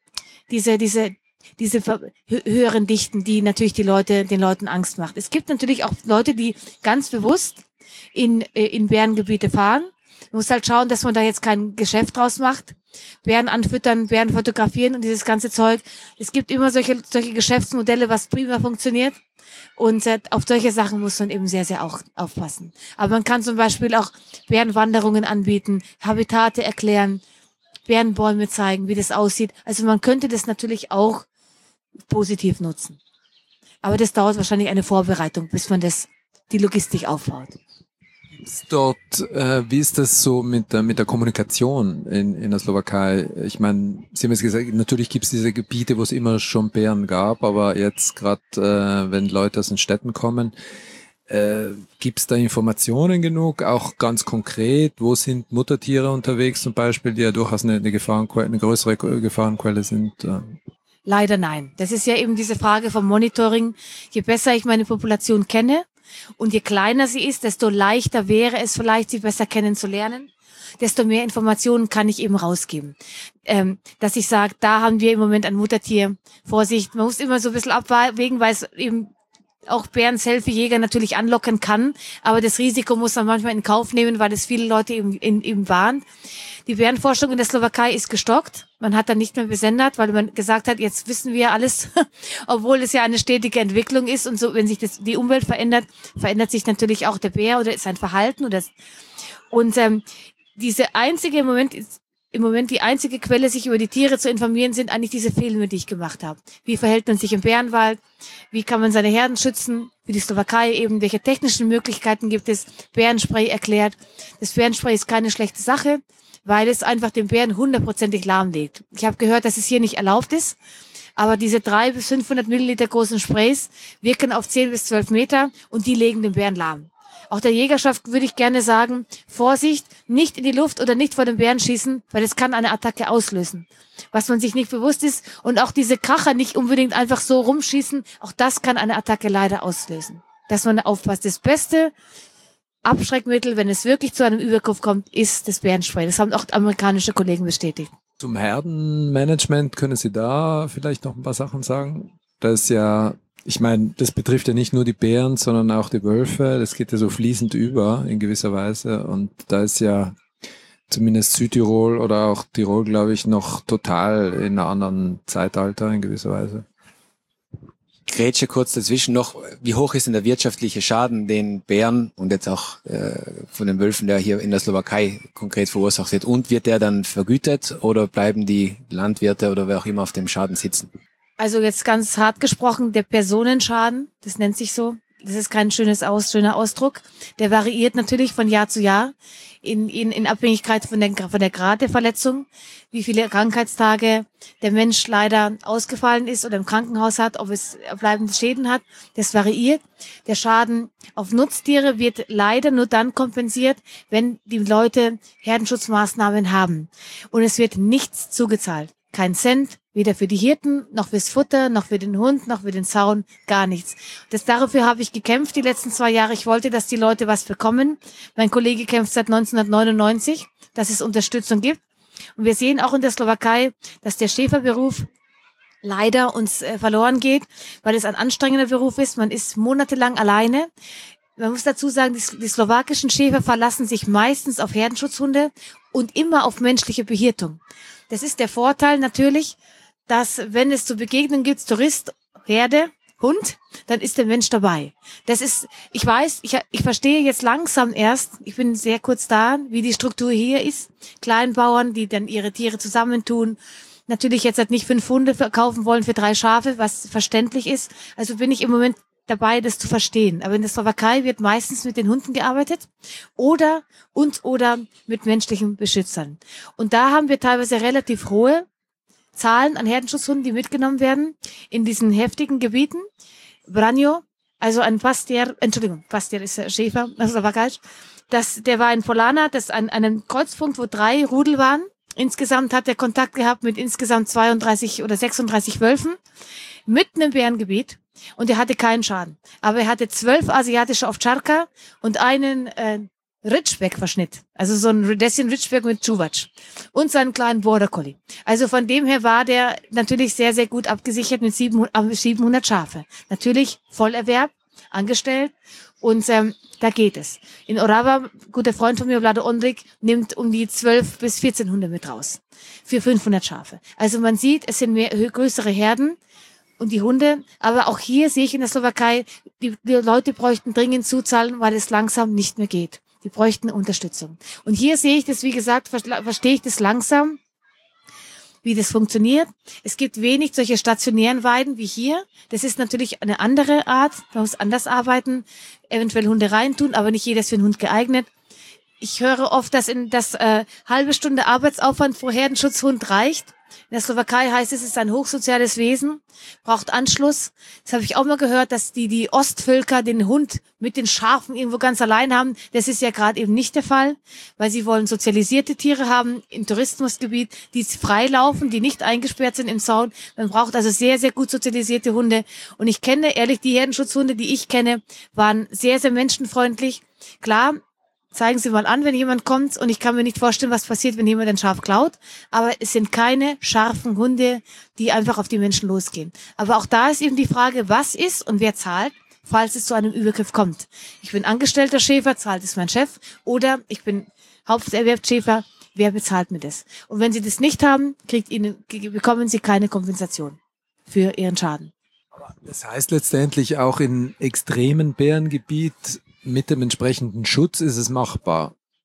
höheren Dichten, die natürlich den Leuten Angst macht. Es gibt natürlich auch Leute, die ganz bewusst in Bärengebiete fahren. Man muss halt schauen, dass man da jetzt kein Geschäft draus macht. Bären anfüttern, Bären fotografieren und dieses ganze Zeug. Es gibt immer solche Geschäftsmodelle, was prima funktioniert. Und auf solche Sachen muss man eben sehr, sehr auch aufpassen. Aber man kann zum Beispiel auch Bärenwanderungen anbieten, Habitate erklären, Bärenbäume zeigen, wie das aussieht. Also man könnte das natürlich auch positiv nutzen. Aber das dauert wahrscheinlich eine Vorbereitung, bis man die Logistik aufbaut. Dort, wie ist das so mit der Kommunikation in der Slowakei? Ich meine, Sie haben jetzt gesagt, natürlich gibt es diese Gebiete, wo es immer schon Bären gab, aber jetzt gerade, wenn Leute aus den Städten kommen, gibt es da Informationen genug, auch ganz konkret, wo sind Muttertiere unterwegs zum Beispiel, die ja durchaus eine größere Gefahrenquelle sind? Leider nein. Das ist ja eben diese Frage vom Monitoring. Je besser ich meine Population kenne, und je kleiner sie ist, desto leichter wäre es vielleicht, sie besser kennenzulernen. Desto mehr Informationen kann ich eben rausgeben. Dass ich sage, da haben wir im Moment ein Muttertier. Vorsicht, man muss immer so ein bisschen abwägen, weil es eben auch Bären-Selfie-Jäger natürlich anlocken kann. Aber das Risiko muss man manchmal in Kauf nehmen, weil es viele Leute eben warnt. Die Bärenforschung in der Slowakei ist gestockt. Man hat dann nicht mehr besendet, weil man gesagt hat, jetzt wissen wir alles, obwohl es ja eine stetige Entwicklung ist. Und so, wenn sich die Umwelt verändert, verändert sich natürlich auch der Bär oder sein Verhalten. Und diese einzige im Moment im Moment die einzige Quelle, sich über die Tiere zu informieren, sind eigentlich diese Filme, die ich gemacht habe. Wie verhält man sich im Bärenwald? Wie kann man seine Herden schützen? Wie die Slowakei eben, welche technischen Möglichkeiten gibt es? Bärenspray erklärt. Das Bärenspray ist keine schlechte Sache, weil es einfach den Bären 100%ig lahmlegt. Ich habe gehört, dass es hier nicht erlaubt ist, aber diese 300 bis 500 Milliliter großen Sprays wirken auf 10 bis 12 Meter und die legen den Bären lahm. Auch der Jägerschaft würde ich gerne sagen, Vorsicht, nicht in die Luft oder nicht vor den Bären schießen, weil es kann eine Attacke auslösen. Was man sich nicht bewusst ist und auch diese Kracher nicht unbedingt einfach so rumschießen, auch das kann eine Attacke leider auslösen. Dass man aufpasst. Das beste Abschreckmittel, wenn es wirklich zu einem Übergriff kommt, ist das Bärenspray. Das haben auch amerikanische Kollegen bestätigt. Zum Herdenmanagement können Sie da vielleicht noch ein paar Sachen sagen? Das ist ja, ich meine, das betrifft ja nicht nur die Bären, sondern auch die Wölfe. Das geht ja so fließend über in gewisser Weise. Und da ist ja zumindest Südtirol oder auch Tirol, glaube ich, noch total in einem anderen Zeitalter in gewisser Weise. Grätsche kurz dazwischen noch, wie hoch ist denn der wirtschaftliche Schaden, den Bären und jetzt auch von den Wölfen, der hier in der Slowakei konkret verursacht wird? Und wird der dann vergütet oder bleiben die Landwirte oder wer auch immer auf dem Schaden sitzen? Also jetzt ganz hart gesprochen, der Personenschaden, das nennt sich so, das ist kein schöner Ausdruck, der variiert natürlich von Jahr zu Jahr in Abhängigkeit von der Grad der Verletzung, wie viele Krankheitstage der Mensch leider ausgefallen ist oder im Krankenhaus hat, ob es bleibende Schäden hat, das variiert. Der Schaden auf Nutztiere wird leider nur dann kompensiert, wenn die Leute Herdenschutzmaßnahmen haben. Und es wird nichts zugezahlt. Kein Cent, weder für die Hirten, noch fürs Futter, noch für den Hund, noch für den Zaun, gar nichts. Dafür habe ich gekämpft die letzten 2 Jahre. Ich wollte, dass die Leute was bekommen. Mein Kollege kämpft seit 1999, dass es Unterstützung gibt. Und wir sehen auch in der Slowakei, dass der Schäferberuf leider uns verloren geht, weil es ein anstrengender Beruf ist. Man ist monatelang alleine. Man muss dazu sagen, die slowakischen Schäfer verlassen sich meistens auf Herdenschutzhunde und immer auf menschliche Behirtung. Das ist der Vorteil natürlich, dass wenn es zu Begegnungen gibt, Tourist, Herde, Hund, dann ist der Mensch dabei. Das ist, ich weiß, ich verstehe jetzt langsam erst, ich bin sehr kurz da, wie die Struktur hier ist. Kleinbauern, die dann ihre Tiere zusammentun. Natürlich jetzt halt nicht 5 Hunde verkaufen wollen für 3 Schafe, was verständlich ist. Also bin ich im Moment dabei, das zu verstehen. Aber in der Slowakei wird meistens mit den Hunden gearbeitet oder mit menschlichen Beschützern. Und da haben wir teilweise relativ hohe Zahlen an Herdenschutzhunden, die mitgenommen werden in diesen heftigen Gebieten. Branjo, also ein Pastier ist der Schäfer, also Slowakeisch. Der war in Polana, das an einem Kreuzpunkt, wo 3 Rudel waren. Insgesamt hat er Kontakt gehabt mit insgesamt 32 oder 36 Wölfen mitten im Bärengebiet. Und er hatte keinen Schaden. Aber er hatte 12 asiatische Ovtcharka und einen Ridgeback-Verschnitt. Also so ein Rhodesian Ridgeback mit Chuvac. Und seinen kleinen Border Collie. Also von dem her war der natürlich sehr, sehr gut abgesichert mit 700 Schafe. Natürlich Vollerwerb, angestellt. Und da geht es. In Orava, guter Freund von mir, Vlado Ondrik, nimmt um die 12 bis 14 Hunde mit raus. Für 500 Schafe. Also man sieht, es sind größere Herden. Und die Hunde, aber auch hier sehe ich in der Slowakei, die Leute bräuchten dringend Zuzahlen, weil es langsam nicht mehr geht. Die bräuchten Unterstützung. Und hier sehe ich das, wie gesagt, verstehe ich das langsam, wie das funktioniert. Es gibt wenig solche stationären Weiden wie hier. Das ist natürlich eine andere Art. Man muss anders arbeiten, eventuell Hunde reintun, aber nicht jeder ist für einen Hund geeignet. Ich höre oft, dass halbe Stunde Arbeitsaufwand pro Herdenschutzhund reicht. In der Slowakei heißt es ist ein hochsoziales Wesen, braucht Anschluss. Das habe ich auch mal gehört, dass die Ostvölker den Hund mit den Schafen irgendwo ganz allein haben. Das ist ja gerade eben nicht der Fall, weil sie wollen sozialisierte Tiere haben im Tourismusgebiet, die frei laufen, die nicht eingesperrt sind im Zaun. Man braucht also sehr, sehr gut sozialisierte Hunde. Und ich kenne, ehrlich, die Herdenschutzhunde, die ich kenne, waren sehr, sehr menschenfreundlich. Klar, zeigen Sie mal an, wenn jemand kommt, und ich kann mir nicht vorstellen, was passiert, wenn jemand ein Schaf klaut, aber es sind keine scharfen Hunde, die einfach auf die Menschen losgehen. Aber auch da ist eben die Frage, was ist und wer zahlt, falls es zu einem Übergriff kommt. Ich bin angestellter Schäfer, zahlt es mein Chef, oder ich bin Haupterwerbsschäfer, wer bezahlt mir das? Und wenn Sie das nicht haben, bekommen Sie keine Kompensation für Ihren Schaden. Das heißt letztendlich auch in extremen Bärengebiet mit dem entsprechenden Schutz ist es machbar.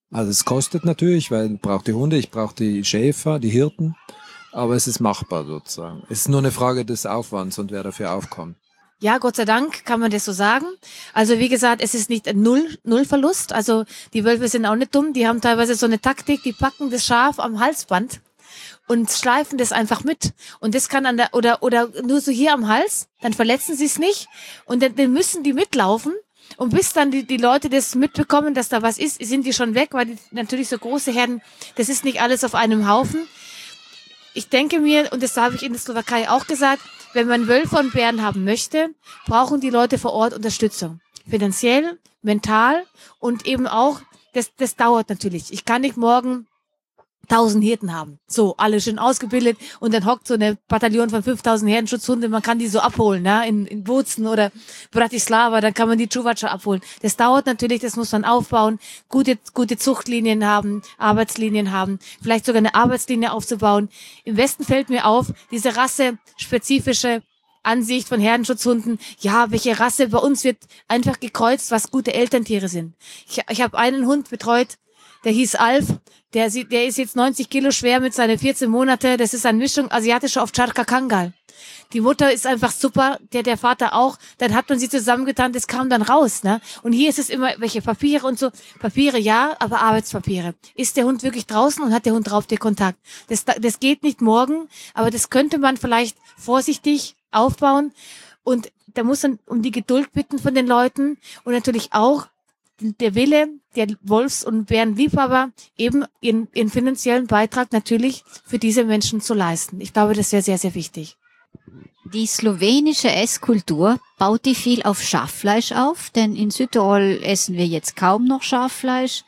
Also es kostet natürlich, weil ich brauche die Hunde, ich brauche die Schäfer, die Hirten, aber es ist machbar sozusagen. Es ist nur eine Frage des Aufwands und wer dafür aufkommt. Ja, Gott sei Dank kann man das so sagen. Also wie gesagt, es ist nicht ein Nullverlust. Also die Wölfe sind auch nicht dumm. Die haben teilweise so eine Taktik, die packen das Schaf am Halsband und schleifen das einfach mit. Und das kann oder nur so hier am Hals, dann verletzen sie es nicht. Und dann müssen die mitlaufen. Und bis dann die Leute das mitbekommen, dass da was ist, sind die schon weg, weil die natürlich so große Herden, das ist nicht alles auf einem Haufen. Ich denke mir, und das habe ich in der Slowakei auch gesagt, wenn man Wölfe und Bären haben möchte, brauchen die Leute vor Ort Unterstützung. Finanziell, mental und eben auch, das dauert natürlich. Ich kann nicht morgen 1000 Hirten haben. So, alle schön ausgebildet und dann hockt so eine Bataillon von 5000 Herdenschutzhunden, man kann die so abholen, ne? In Bozen oder Bratislava, dann kann man die Čuvača abholen. Das dauert natürlich, das muss man aufbauen, gute Zuchtlinien haben, Arbeitslinien haben, vielleicht sogar eine Arbeitslinie aufzubauen. Im Westen fällt mir auf, diese rassespezifische Ansicht von Herdenschutzhunden, ja, welche Rasse, bei uns wird einfach gekreuzt, was gute Elterntiere sind. Ich habe einen Hund betreut, der hieß Alf, der ist jetzt 90 Kilo schwer mit seinen 14 Monate. Das ist eine Mischung asiatischer Ovtcharka Kangal. Die Mutter ist einfach super, der Vater auch. Dann hat man sie zusammengetan, das kam dann raus, ne? Und hier ist es immer, welche Papiere und so. Papiere ja, aber Arbeitspapiere. Ist der Hund wirklich draußen und hat der Hund drauf den Kontakt? Das geht nicht morgen, aber das könnte man vielleicht vorsichtig aufbauen. Und da muss man um die Geduld bitten von den Leuten und natürlich auch der Wille der Wolfs- und Bärenliebhaber, eben ihren finanziellen Beitrag natürlich für diese Menschen zu leisten. Ich glaube, das wäre sehr, sehr wichtig. Die slowenische Esskultur, baut die viel auf Schaffleisch auf? Denn in Südtirol essen wir jetzt kaum noch Schaffleisch.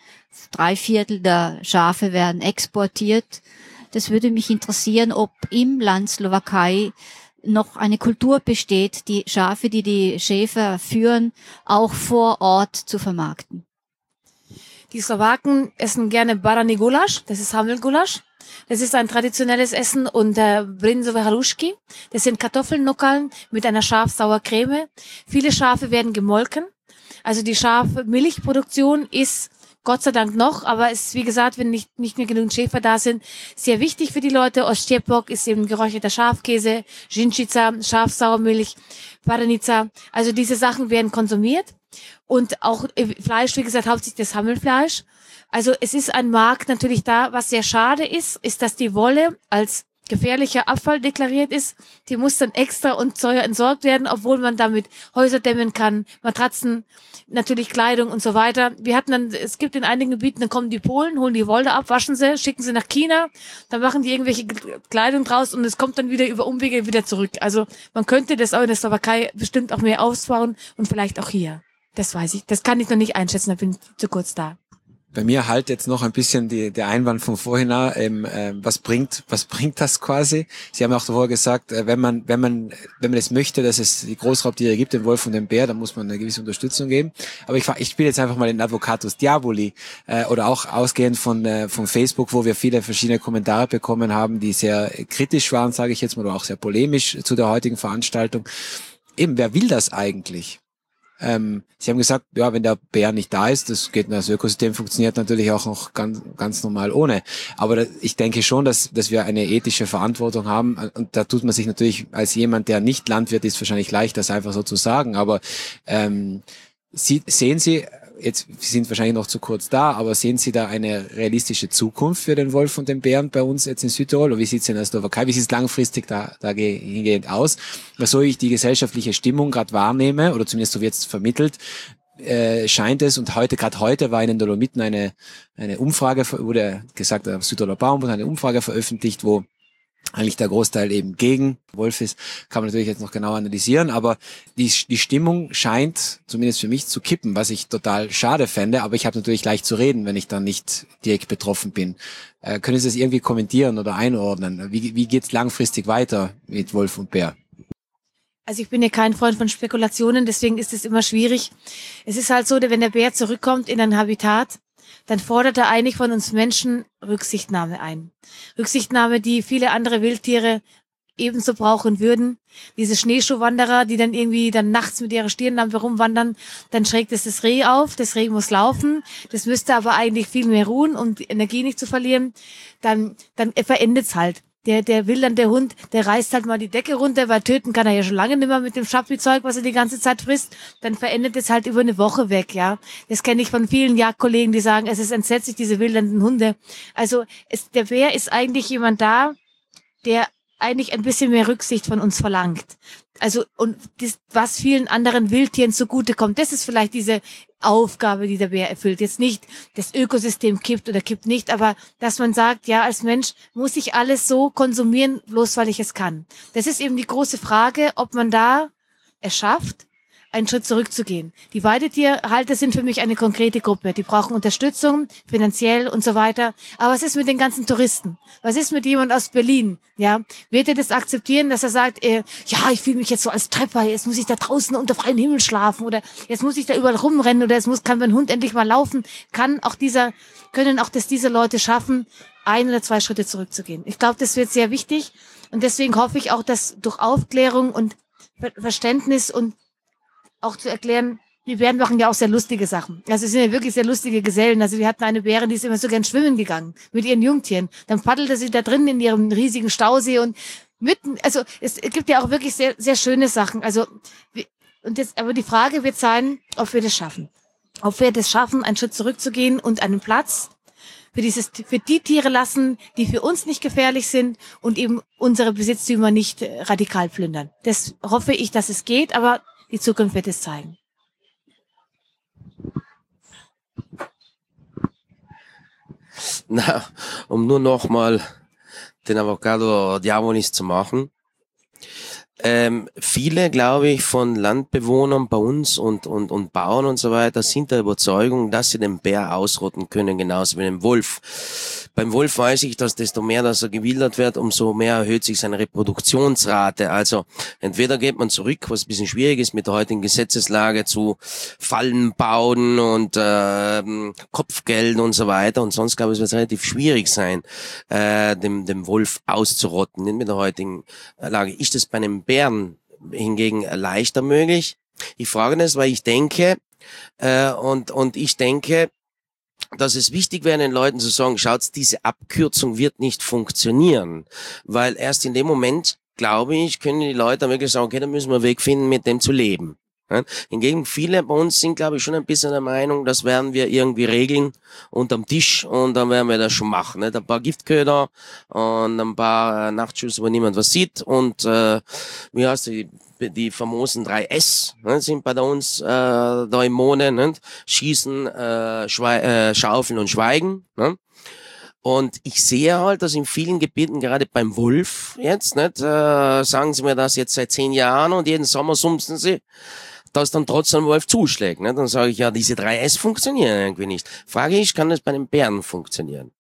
3/4 der Schafe werden exportiert. Das würde mich interessieren, ob im Land Slowakei noch eine Kultur besteht, die Schafe, die die Schäfer führen, auch vor Ort zu vermarkten. Die Slowaken essen gerne Barani Gulasch, das ist Hammelgulasch. Das ist ein traditionelles Essen und Brinzové halušky. Das sind Kartoffelnuckeln mit einer scharf-sauer Creme. Viele Schafe werden gemolken. Also die Schafmilchproduktion ist Gott sei Dank noch, aber es ist, wie gesagt, wenn nicht mehr genügend Schäfer da sind, sehr wichtig für die Leute. Ostjepok ist eben geräucherter Schafkäse, Žincica, Schafsauermilch, Paranica. Also diese Sachen werden konsumiert. Und auch Fleisch, wie gesagt, hauptsächlich das Hammelfleisch. Also es ist ein Markt natürlich da. Was sehr schade ist, dass die Wolle als gefährlicher Abfall deklariert ist. Die muss dann extra und teuer entsorgt werden, obwohl man damit Häuser dämmen kann, Matratzen, natürlich Kleidung und so weiter. Es gibt in einigen Gebieten, dann kommen die Polen, holen die Wolle ab, waschen sie, schicken sie nach China, dann machen die irgendwelche Kleidung draus und es kommt dann wieder über Umwege wieder zurück. Also man könnte das auch in der Slowakei bestimmt auch mehr ausbauen und vielleicht auch hier. Das weiß ich. Das kann ich noch nicht einschätzen, da bin ich zu kurz da. Bei mir halt jetzt noch ein bisschen der Einwand von vorhin, was bringt das quasi? Sie haben auch vorher gesagt, wenn man es möchte, dass es die Großraubtiere gibt, den Wolf und den Bär, dann muss man eine gewisse Unterstützung geben. Aber ich spiele jetzt einfach mal den Advocatus Diaboli, oder auch ausgehend von Facebook, wo wir viele verschiedene Kommentare bekommen haben, die sehr kritisch waren, sage ich jetzt mal, oder auch sehr polemisch zu der heutigen Veranstaltung. Eben, wer will das eigentlich? Sie haben gesagt, ja, wenn der Bär nicht da ist, das Ökosystem funktioniert natürlich auch noch ganz normal ohne. Aber ich denke schon, dass wir eine ethische Verantwortung haben. Und da tut man sich natürlich als jemand, der nicht Landwirt ist, wahrscheinlich leicht, das einfach so zu sagen. Aber sehen Sie, jetzt Sie sind wahrscheinlich noch zu kurz da, aber sehen Sie da eine realistische Zukunft für den Wolf und den Bären bei uns jetzt in Südtirol? Oder wie sieht es in der Slowakei? Wie sieht es langfristig da hingehend aus? Weil so ich die gesellschaftliche Stimmung gerade wahrnehme, oder zumindest so wird es vermittelt, scheint es, und gerade heute war in den Dolomiten eine Umfrage, wurde gesagt, der Südtiroler Bauernbund hat eine Umfrage veröffentlicht, wo eigentlich der Großteil eben gegen Wolf ist, kann man natürlich jetzt noch genauer analysieren, aber die Stimmung scheint zumindest für mich zu kippen, was ich total schade fände, aber ich habe natürlich leicht zu reden, wenn ich dann nicht direkt betroffen bin. Können Sie das irgendwie kommentieren oder einordnen? Wie geht's langfristig weiter mit Wolf und Bär? Also ich bin ja kein Freund von Spekulationen, deswegen ist es immer schwierig. Es ist halt so, wenn der Bär zurückkommt in ein Habitat, dann fordert er eigentlich von uns Menschen Rücksichtnahme ein. Rücksichtnahme, die viele andere Wildtiere ebenso brauchen würden. Diese Schneeschuhwanderer, die dann irgendwie dann nachts mit ihrer Stirnlampe rumwandern, dann schrägt es das Reh auf, das Reh muss laufen, das müsste aber eigentlich viel mehr ruhen, um die Energie nicht zu verlieren, dann verendet's halt. Der wildernde Hund, der reißt halt mal die Decke runter, weil töten kann er ja schon lange nicht mehr mit dem Schappi-Zeug, was er die ganze Zeit frisst. Dann verendet es halt über eine Woche weg, ja. Das kenne ich von vielen Jagdkollegen, die sagen, es ist entsetzlich, diese wildernden Hunde. Also der Bär ist eigentlich jemand da, der eigentlich ein bisschen mehr Rücksicht von uns verlangt. Also, und was vielen anderen Wildtieren zugutekommt, das ist vielleicht diese Aufgabe, die der Bär erfüllt. Jetzt nicht, das Ökosystem kippt oder kippt nicht, aber dass man sagt, ja, als Mensch muss ich alles so konsumieren, bloß weil ich es kann. Das ist eben die große Frage, ob man da es schafft, einen Schritt zurückzugehen. Die Weidetierhalter sind für mich eine konkrete Gruppe. Die brauchen Unterstützung, finanziell und so weiter. Aber was ist mit den ganzen Touristen? Was ist mit jemand aus Berlin? Ja, wird er das akzeptieren, dass er sagt, ja, ich fühle mich jetzt so als Trepper, jetzt muss ich da draußen unter freiem Himmel schlafen oder jetzt muss ich da überall rumrennen oder kann mein Hund endlich mal laufen? Können auch diese Leute schaffen, 1 oder 2 Schritte zurückzugehen? Ich glaube, das wird sehr wichtig und deswegen hoffe ich auch, dass durch Aufklärung und Verständnis und auch zu erklären, die Bären machen ja auch sehr lustige Sachen. Also es sind ja wirklich sehr lustige Gesellen. Also wir hatten eine Bärin, die ist immer so gern schwimmen gegangen mit ihren Jungtieren. Dann paddelte sie da drin in ihrem riesigen Stausee und also es gibt ja auch wirklich sehr, sehr schöne Sachen. Also, aber die Frage wird sein, ob wir das schaffen. Ob wir das schaffen, einen Schritt zurückzugehen und einen Platz für die Tiere lassen, die für uns nicht gefährlich sind und eben unsere Besitztümer nicht radikal plündern. Das hoffe ich, dass es geht, aber die Zukunft wird es zeigen. Na, um nur noch mal den Avocado Diabolis zu machen. Viele, glaube ich, von Landbewohnern bei uns und Bauern und so weiter sind der Überzeugung, dass sie den Bär ausrotten können, genauso wie den Wolf. Beim Wolf weiß ich, dass desto mehr, dass er gewildert wird, umso mehr erhöht sich seine Reproduktionsrate. Also entweder geht man zurück, was ein bisschen schwierig ist mit der heutigen Gesetzeslage, zu Fallen bauen und Kopfgeld und so weiter. Und sonst, glaube ich, wird es relativ schwierig sein, dem Wolf auszurotten. Nicht mit der heutigen Lage. Ist das bei einem Bären hingegen leichter möglich? Ich frage das, weil ich denke, ich denke, dass es wichtig wäre, den Leuten zu sagen, schaut, diese Abkürzung wird nicht funktionieren. Weil erst in dem Moment, glaube ich, können die Leute wirklich sagen, okay, dann müssen wir einen Weg finden, mit dem zu leben. Ja? Hingegen viele bei uns sind, glaube ich, schon ein bisschen der Meinung, das werden wir irgendwie regeln unterm Tisch und dann werden wir das schon machen. Nicht? Ein paar Giftköder und ein paar Nachtschüsse, wo niemand was sieht und wie heißt die famosen 3S sind bei uns da im Monat, nicht? Schießen, Schaufeln und Schweigen. Ne? Und ich sehe halt, dass in vielen Gebieten, gerade beim Wolf jetzt, nicht, sagen sie mir das jetzt seit 10 Jahren und jeden Sommer sumpsen sie, dass dann trotzdem Wolf zuschlägt. Ne? Dann sage ich, ja, diese 3S funktionieren irgendwie nicht. Frage ich, kann das bei den Bären funktionieren?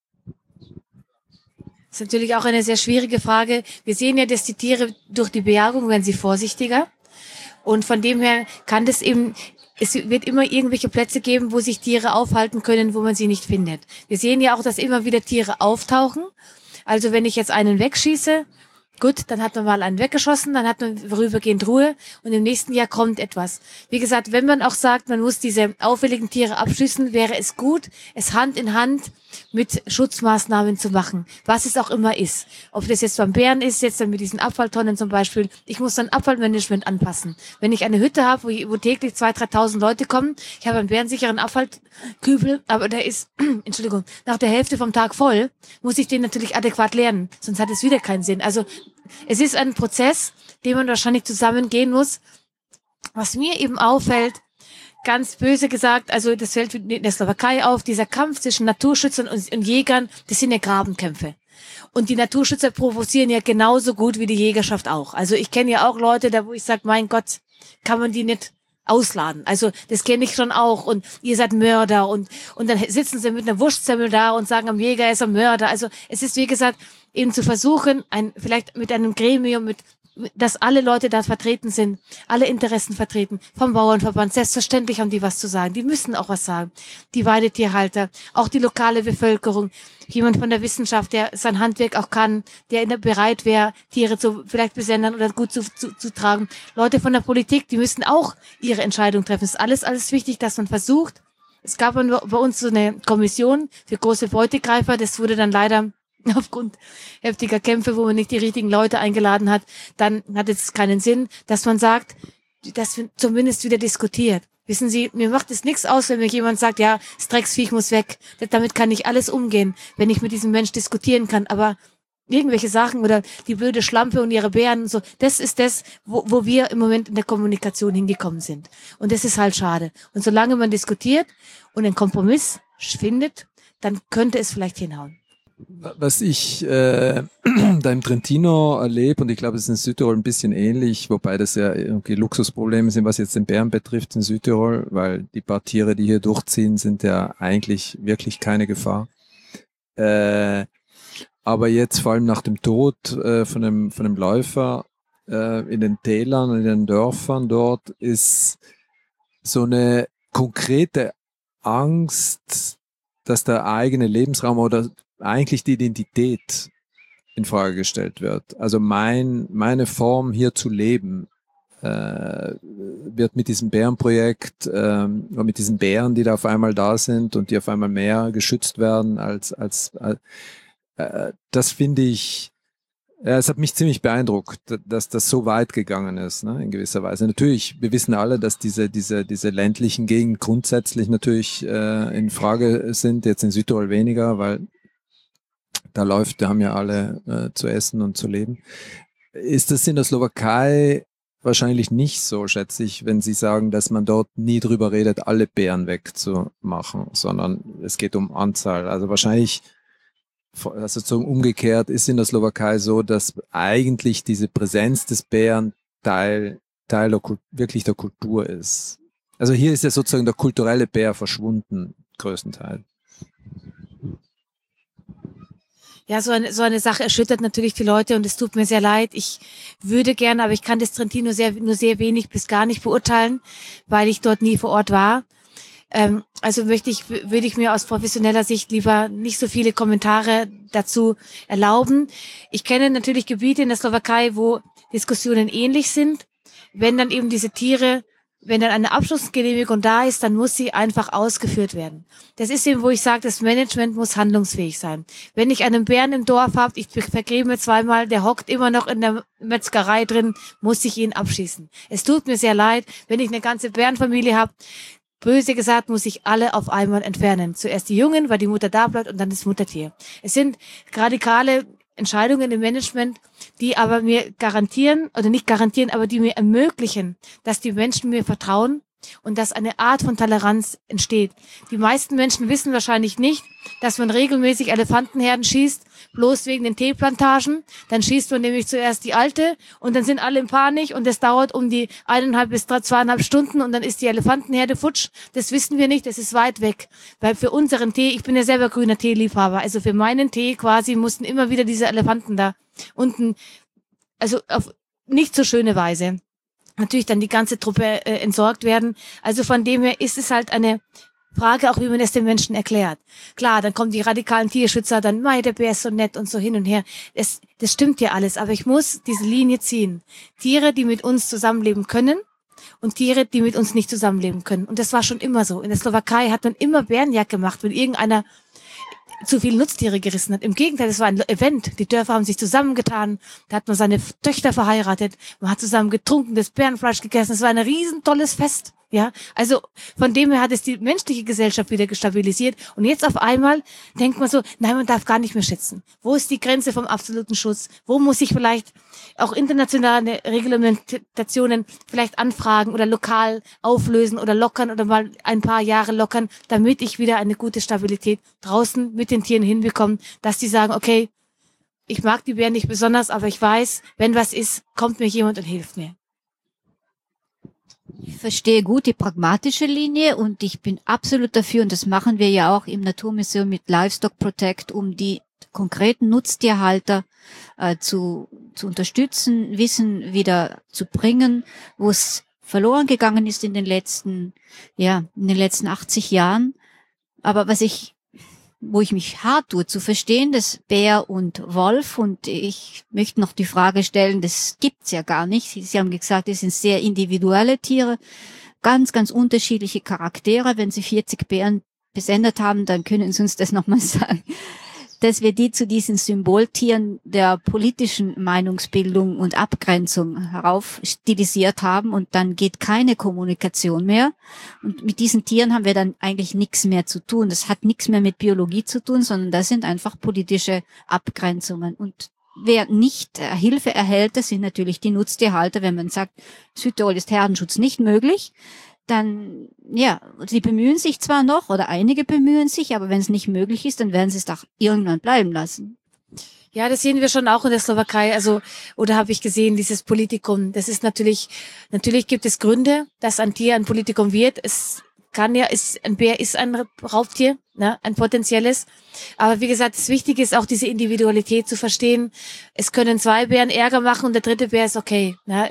Das ist natürlich auch eine sehr schwierige Frage. Wir sehen ja, dass die Tiere durch die Bejagung werden sie vorsichtiger. Und von dem her kann das eben, es wird immer irgendwelche Plätze geben, wo sich Tiere aufhalten können, wo man sie nicht findet. Wir sehen ja auch, dass immer wieder Tiere auftauchen. Also wenn ich jetzt einen wegschieße, gut, dann hat man mal einen weggeschossen, dann hat man vorübergehend Ruhe und im nächsten Jahr kommt etwas. Wie gesagt, wenn man auch sagt, man muss diese auffälligen Tiere abschießen, wäre es gut, es Hand in Hand mit Schutzmaßnahmen zu machen, was es auch immer ist. Ob das jetzt beim Bären ist, jetzt dann mit diesen Abfalltonnen zum Beispiel. Ich muss dann Abfallmanagement anpassen. Wenn ich eine Hütte habe, wo täglich 2.000, 3.000 Leute kommen, ich habe einen bärensicheren Abfallkübel, aber der ist, Entschuldigung, nach der Hälfte vom Tag voll, muss ich den natürlich adäquat leeren, sonst hat es wieder keinen Sinn. Also es ist ein Prozess, den man wahrscheinlich zusammengehen muss. Was mir eben auffällt, ganz böse gesagt, also das fällt in der Slowakei auf, dieser Kampf zwischen Naturschützern und Jägern, das sind ja Grabenkämpfe. Und die Naturschützer provozieren ja genauso gut wie die Jägerschaft auch. Also ich kenne ja auch Leute, da wo ich sage, mein Gott, kann man die nicht ausladen. Also das kenne ich schon auch und ihr seid Mörder und dann sitzen sie mit einer Wurstsemmel da und sagen, am Jäger ist ein Mörder. Also es ist, wie gesagt, eben zu versuchen, vielleicht mit einem Gremium, mit dass alle Leute da vertreten sind, alle Interessen vertreten, vom Bauernverband. Selbstverständlich haben die was zu sagen. Die müssen auch was sagen. Die Weidetierhalter, auch die lokale Bevölkerung, jemand von der Wissenschaft, der sein Handwerk auch kann, der bereit wäre, Tiere zu vielleicht besendern oder gut zu tragen. Leute von der Politik, die müssen auch ihre Entscheidung treffen. Es ist alles wichtig, dass man versucht. Es gab bei uns so eine Kommission für große Beutegreifer. Das wurde dann leider aufgrund heftiger Kämpfe, wo man nicht die richtigen Leute eingeladen hat, dann hat es keinen Sinn, dass man sagt, dass man zumindest wieder diskutiert. Wissen Sie, mir macht es nichts aus, wenn mir jemand sagt, ja, das Drecksviech muss weg. Damit kann ich alles umgehen, wenn ich mit diesem Mensch diskutieren kann. Aber irgendwelche Sachen oder die blöde Schlampe und ihre Bären und so, das ist das, wo wir im Moment in der Kommunikation hingekommen sind. Und das ist halt schade. Und solange man diskutiert und einen Kompromiss findet, dann könnte es vielleicht hinhauen. Was ich da im Trentino erlebe, und ich glaube, es ist in Südtirol ein bisschen ähnlich, wobei das ja irgendwie Luxusprobleme sind, was jetzt den Bären betrifft in Südtirol, weil die paar Tiere, die hier durchziehen, sind ja eigentlich wirklich keine Gefahr. Aber jetzt vor allem nach dem Tod von einem Läufer in den Tälern und in den Dörfern dort ist so eine konkrete Angst, dass der eigene Lebensraum oder eigentlich die Identität in Frage gestellt wird. Also meine Form hier zu leben wird mit diesem Bärenprojekt oder mit diesen Bären, die da auf einmal da sind und die auf einmal mehr geschützt werden als das finde ich, es hat mich ziemlich beeindruckt, dass das so weit gegangen ist, ne, in gewisser Weise. Natürlich, wir wissen alle, dass diese ländlichen Gegenden grundsätzlich natürlich in Frage sind, jetzt in Südtirol weniger, weil da haben ja alle zu essen und zu leben. Ist das in der Slowakei wahrscheinlich nicht so, schätze ich, wenn Sie sagen, dass man dort nie drüber redet, alle Bären wegzumachen, sondern es geht um Anzahl. Also wahrscheinlich, also so umgekehrt ist in der Slowakei so, dass eigentlich diese Präsenz des Bären Teil wirklich der Kultur ist. Also hier ist ja sozusagen der kulturelle Bär verschwunden, größtenteils. Ja, so eine Sache erschüttert natürlich die Leute und es tut mir sehr leid. Ich würde gerne, aber ich kann das Trentino nur sehr wenig bis gar nicht beurteilen, weil ich dort nie vor Ort war. Also würde ich mir aus professioneller Sicht lieber nicht so viele Kommentare dazu erlauben. Ich kenne natürlich Gebiete in der Slowakei, wo Diskussionen ähnlich sind. Wenn dann eben diese Tiere, wenn dann eine Abschussgenehmigung da ist, dann muss sie einfach ausgeführt werden. Das ist eben, wo ich sage, das Management muss handlungsfähig sein. Wenn ich einen Bären im Dorf habe, ich vergräbe mir zweimal, der hockt immer noch in der Metzgerei drin, muss ich ihn abschießen. Es tut mir sehr leid, wenn ich eine ganze Bärenfamilie habe, böse gesagt, muss ich alle auf einmal entfernen. Zuerst die Jungen, weil die Mutter da bleibt und dann das Muttertier. Es sind radikale Entscheidungen im Management, die aber mir garantieren, oder nicht garantieren, aber die mir ermöglichen, dass die Menschen mir vertrauen und dass eine Art von Toleranz entsteht. Die meisten Menschen wissen wahrscheinlich nicht, dass man regelmäßig Elefantenherden schießt, bloß wegen den Teeplantagen. Dann schießt man nämlich zuerst die alte und dann sind alle in Panik und das dauert um die 1,5 bis 2,5 Stunden und dann ist die Elefantenherde futsch. Das wissen wir nicht, das ist weit weg. Weil für unseren Tee, ich bin ja selber grüner Teeliebhaber, also für meinen Tee quasi mussten immer wieder diese Elefanten da unten, also auf nicht so schöne Weise, natürlich dann die ganze Truppe entsorgt werden. Also von dem her ist es halt eine Frage, auch wie man es den Menschen erklärt. Klar, dann kommen die radikalen Tierschützer, dann, der Bär ist so nett und so hin und her. Das stimmt ja alles, aber ich muss diese Linie ziehen. Tiere, die mit uns zusammenleben können und Tiere, die mit uns nicht zusammenleben können. Und das war schon immer so. In der Slowakei hat man immer Bärenjagd gemacht, wenn irgendeiner zu viele Nutztiere gerissen hat. Im Gegenteil, es war ein Event. Die Dörfer haben sich zusammengetan. Da hat man seine Töchter verheiratet. Man hat zusammen getrunken, das Bärenfleisch gegessen. Es war ein riesen tolles Fest. Ja, also von dem her hat es die menschliche Gesellschaft wieder gestabilisiert. Und jetzt auf einmal denkt man so, nein, man darf gar nicht mehr schätzen. Wo ist die Grenze vom absoluten Schutz? Wo muss ich vielleicht auch internationale Reglementationen vielleicht anfragen oder lokal auflösen oder lockern oder mal ein paar Jahre lockern, damit ich wieder eine gute Stabilität draußen mit den Tieren hinbekomme, dass die sagen, okay, ich mag die Bären nicht besonders, aber ich weiß, wenn was ist, kommt mir jemand und hilft mir. Ich verstehe gut die pragmatische Linie und ich bin absolut dafür, und das machen wir ja auch im Naturmuseum mit Livestock Protect, um die konkreten Nutztierhalter zu zu unterstützen, Wissen wieder zu bringen, wo es verloren gegangen ist in den letzten 80 Jahren. Aber wo ich mich hart tue zu verstehen, dass Bär und Wolf, und ich möchte noch die Frage stellen, das gibt's ja gar nicht. Sie haben gesagt, es sind sehr individuelle Tiere, ganz, ganz unterschiedliche Charaktere. Wenn Sie 40 Bären besendet haben, dann können Sie uns das nochmal sagen, dass wir die zu diesen Symboltieren der politischen Meinungsbildung und Abgrenzung heraufstilisiert haben, und dann geht keine Kommunikation mehr. Und mit diesen Tieren haben wir dann eigentlich nichts mehr zu tun. Das hat nichts mehr mit Biologie zu tun, sondern das sind einfach politische Abgrenzungen. Und wer nicht Hilfe erhält, das sind natürlich die Nutztierhalter. Wenn man sagt, Südtirol ist Herdenschutz nicht möglich, dann, sie bemühen sich zwar noch, oder einige bemühen sich, aber wenn es nicht möglich ist, dann werden sie es doch irgendwann bleiben lassen. Ja, das sehen wir schon auch in der Slowakei, oder habe ich gesehen, dieses Politikum. Das ist natürlich gibt es Gründe, dass ein Tier ein Politikum wird. Ein Bär ist ein Raubtier, ne, ein potenzielles. Aber wie gesagt, das Wichtige ist auch diese Individualität zu verstehen. Es können 2 Bären Ärger machen und der 3. Bär ist okay. Ne,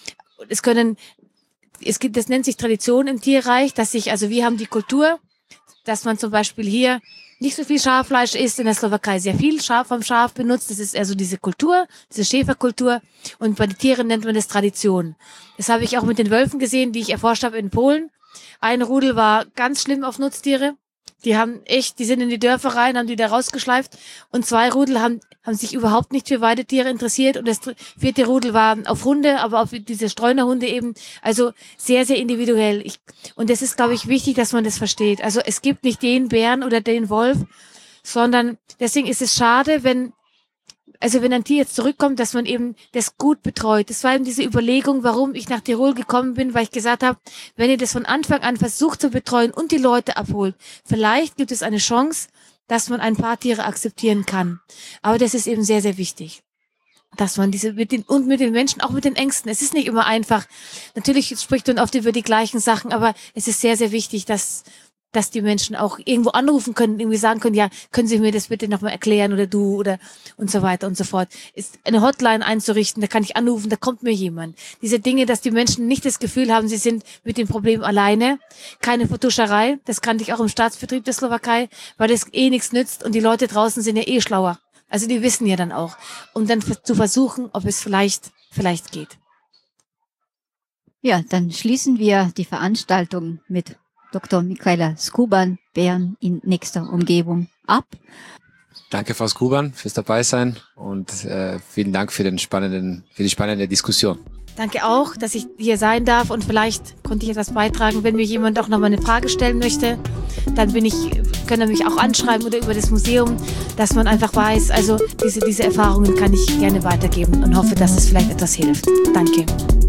das nennt sich Tradition im Tierreich, wir haben die Kultur, dass man zum Beispiel hier nicht so viel Schaffleisch isst, in der Slowakei sehr viel vom Schaf benutzt. Das ist also diese Kultur, diese Schäferkultur. Und bei den Tieren nennt man das Tradition. Das habe ich auch mit den Wölfen gesehen, die ich erforscht habe in Polen. Ein Rudel war ganz schlimm auf Nutztiere. Die sind in die Dörfer rein, haben die da rausgeschleift. Und 2 Rudel haben sich überhaupt nicht für Weidetiere interessiert. Und das 4. Rudel war auf Hunde, aber auf diese Streunerhunde eben. Also sehr, sehr individuell. Und das ist, glaube ich, wichtig, dass man das versteht. Also es gibt nicht den Bären oder den Wolf, sondern deswegen ist es schade, wenn ein Tier jetzt zurückkommt, dass man eben das gut betreut. Das war eben diese Überlegung, warum ich nach Tirol gekommen bin, weil ich gesagt habe, wenn ihr das von Anfang an versucht zu betreuen und die Leute abholt, vielleicht gibt es eine Chance, dass man ein paar Tiere akzeptieren kann. Aber das ist eben sehr, sehr wichtig, dass man mit den Menschen, auch mit den Ängsten, es ist nicht immer einfach. Natürlich spricht man oft über die gleichen Sachen, aber es ist sehr, sehr wichtig, dass die Menschen auch irgendwo anrufen können, irgendwie sagen können, ja, können Sie mir das bitte nochmal erklären oder du oder und so weiter und so fort. Ist eine Hotline einzurichten, da kann ich anrufen, da kommt mir jemand. Diese Dinge, dass die Menschen nicht das Gefühl haben, sie sind mit dem Problem alleine. Keine Vertuscherei, das kannte ich auch im Staatsbetrieb der Slowakei, weil das nichts nützt und die Leute draußen sind ja schlauer. Also die wissen ja dann auch. Und dann zu versuchen, ob es vielleicht geht. Ja, dann schließen wir die Veranstaltung mit Dr. Michaela Skuban, Bären in nächster Umgebung, ab. Danke, Frau Skuban, fürs Dabeisein und vielen Dank für die spannende Diskussion. Danke auch, dass ich hier sein darf und vielleicht konnte ich etwas beitragen. Wenn mir jemand auch noch mal eine Frage stellen möchte, dann können er mich auch anschreiben oder über das Museum, dass man einfach weiß, also diese Erfahrungen kann ich gerne weitergeben und hoffe, dass es vielleicht etwas hilft. Danke.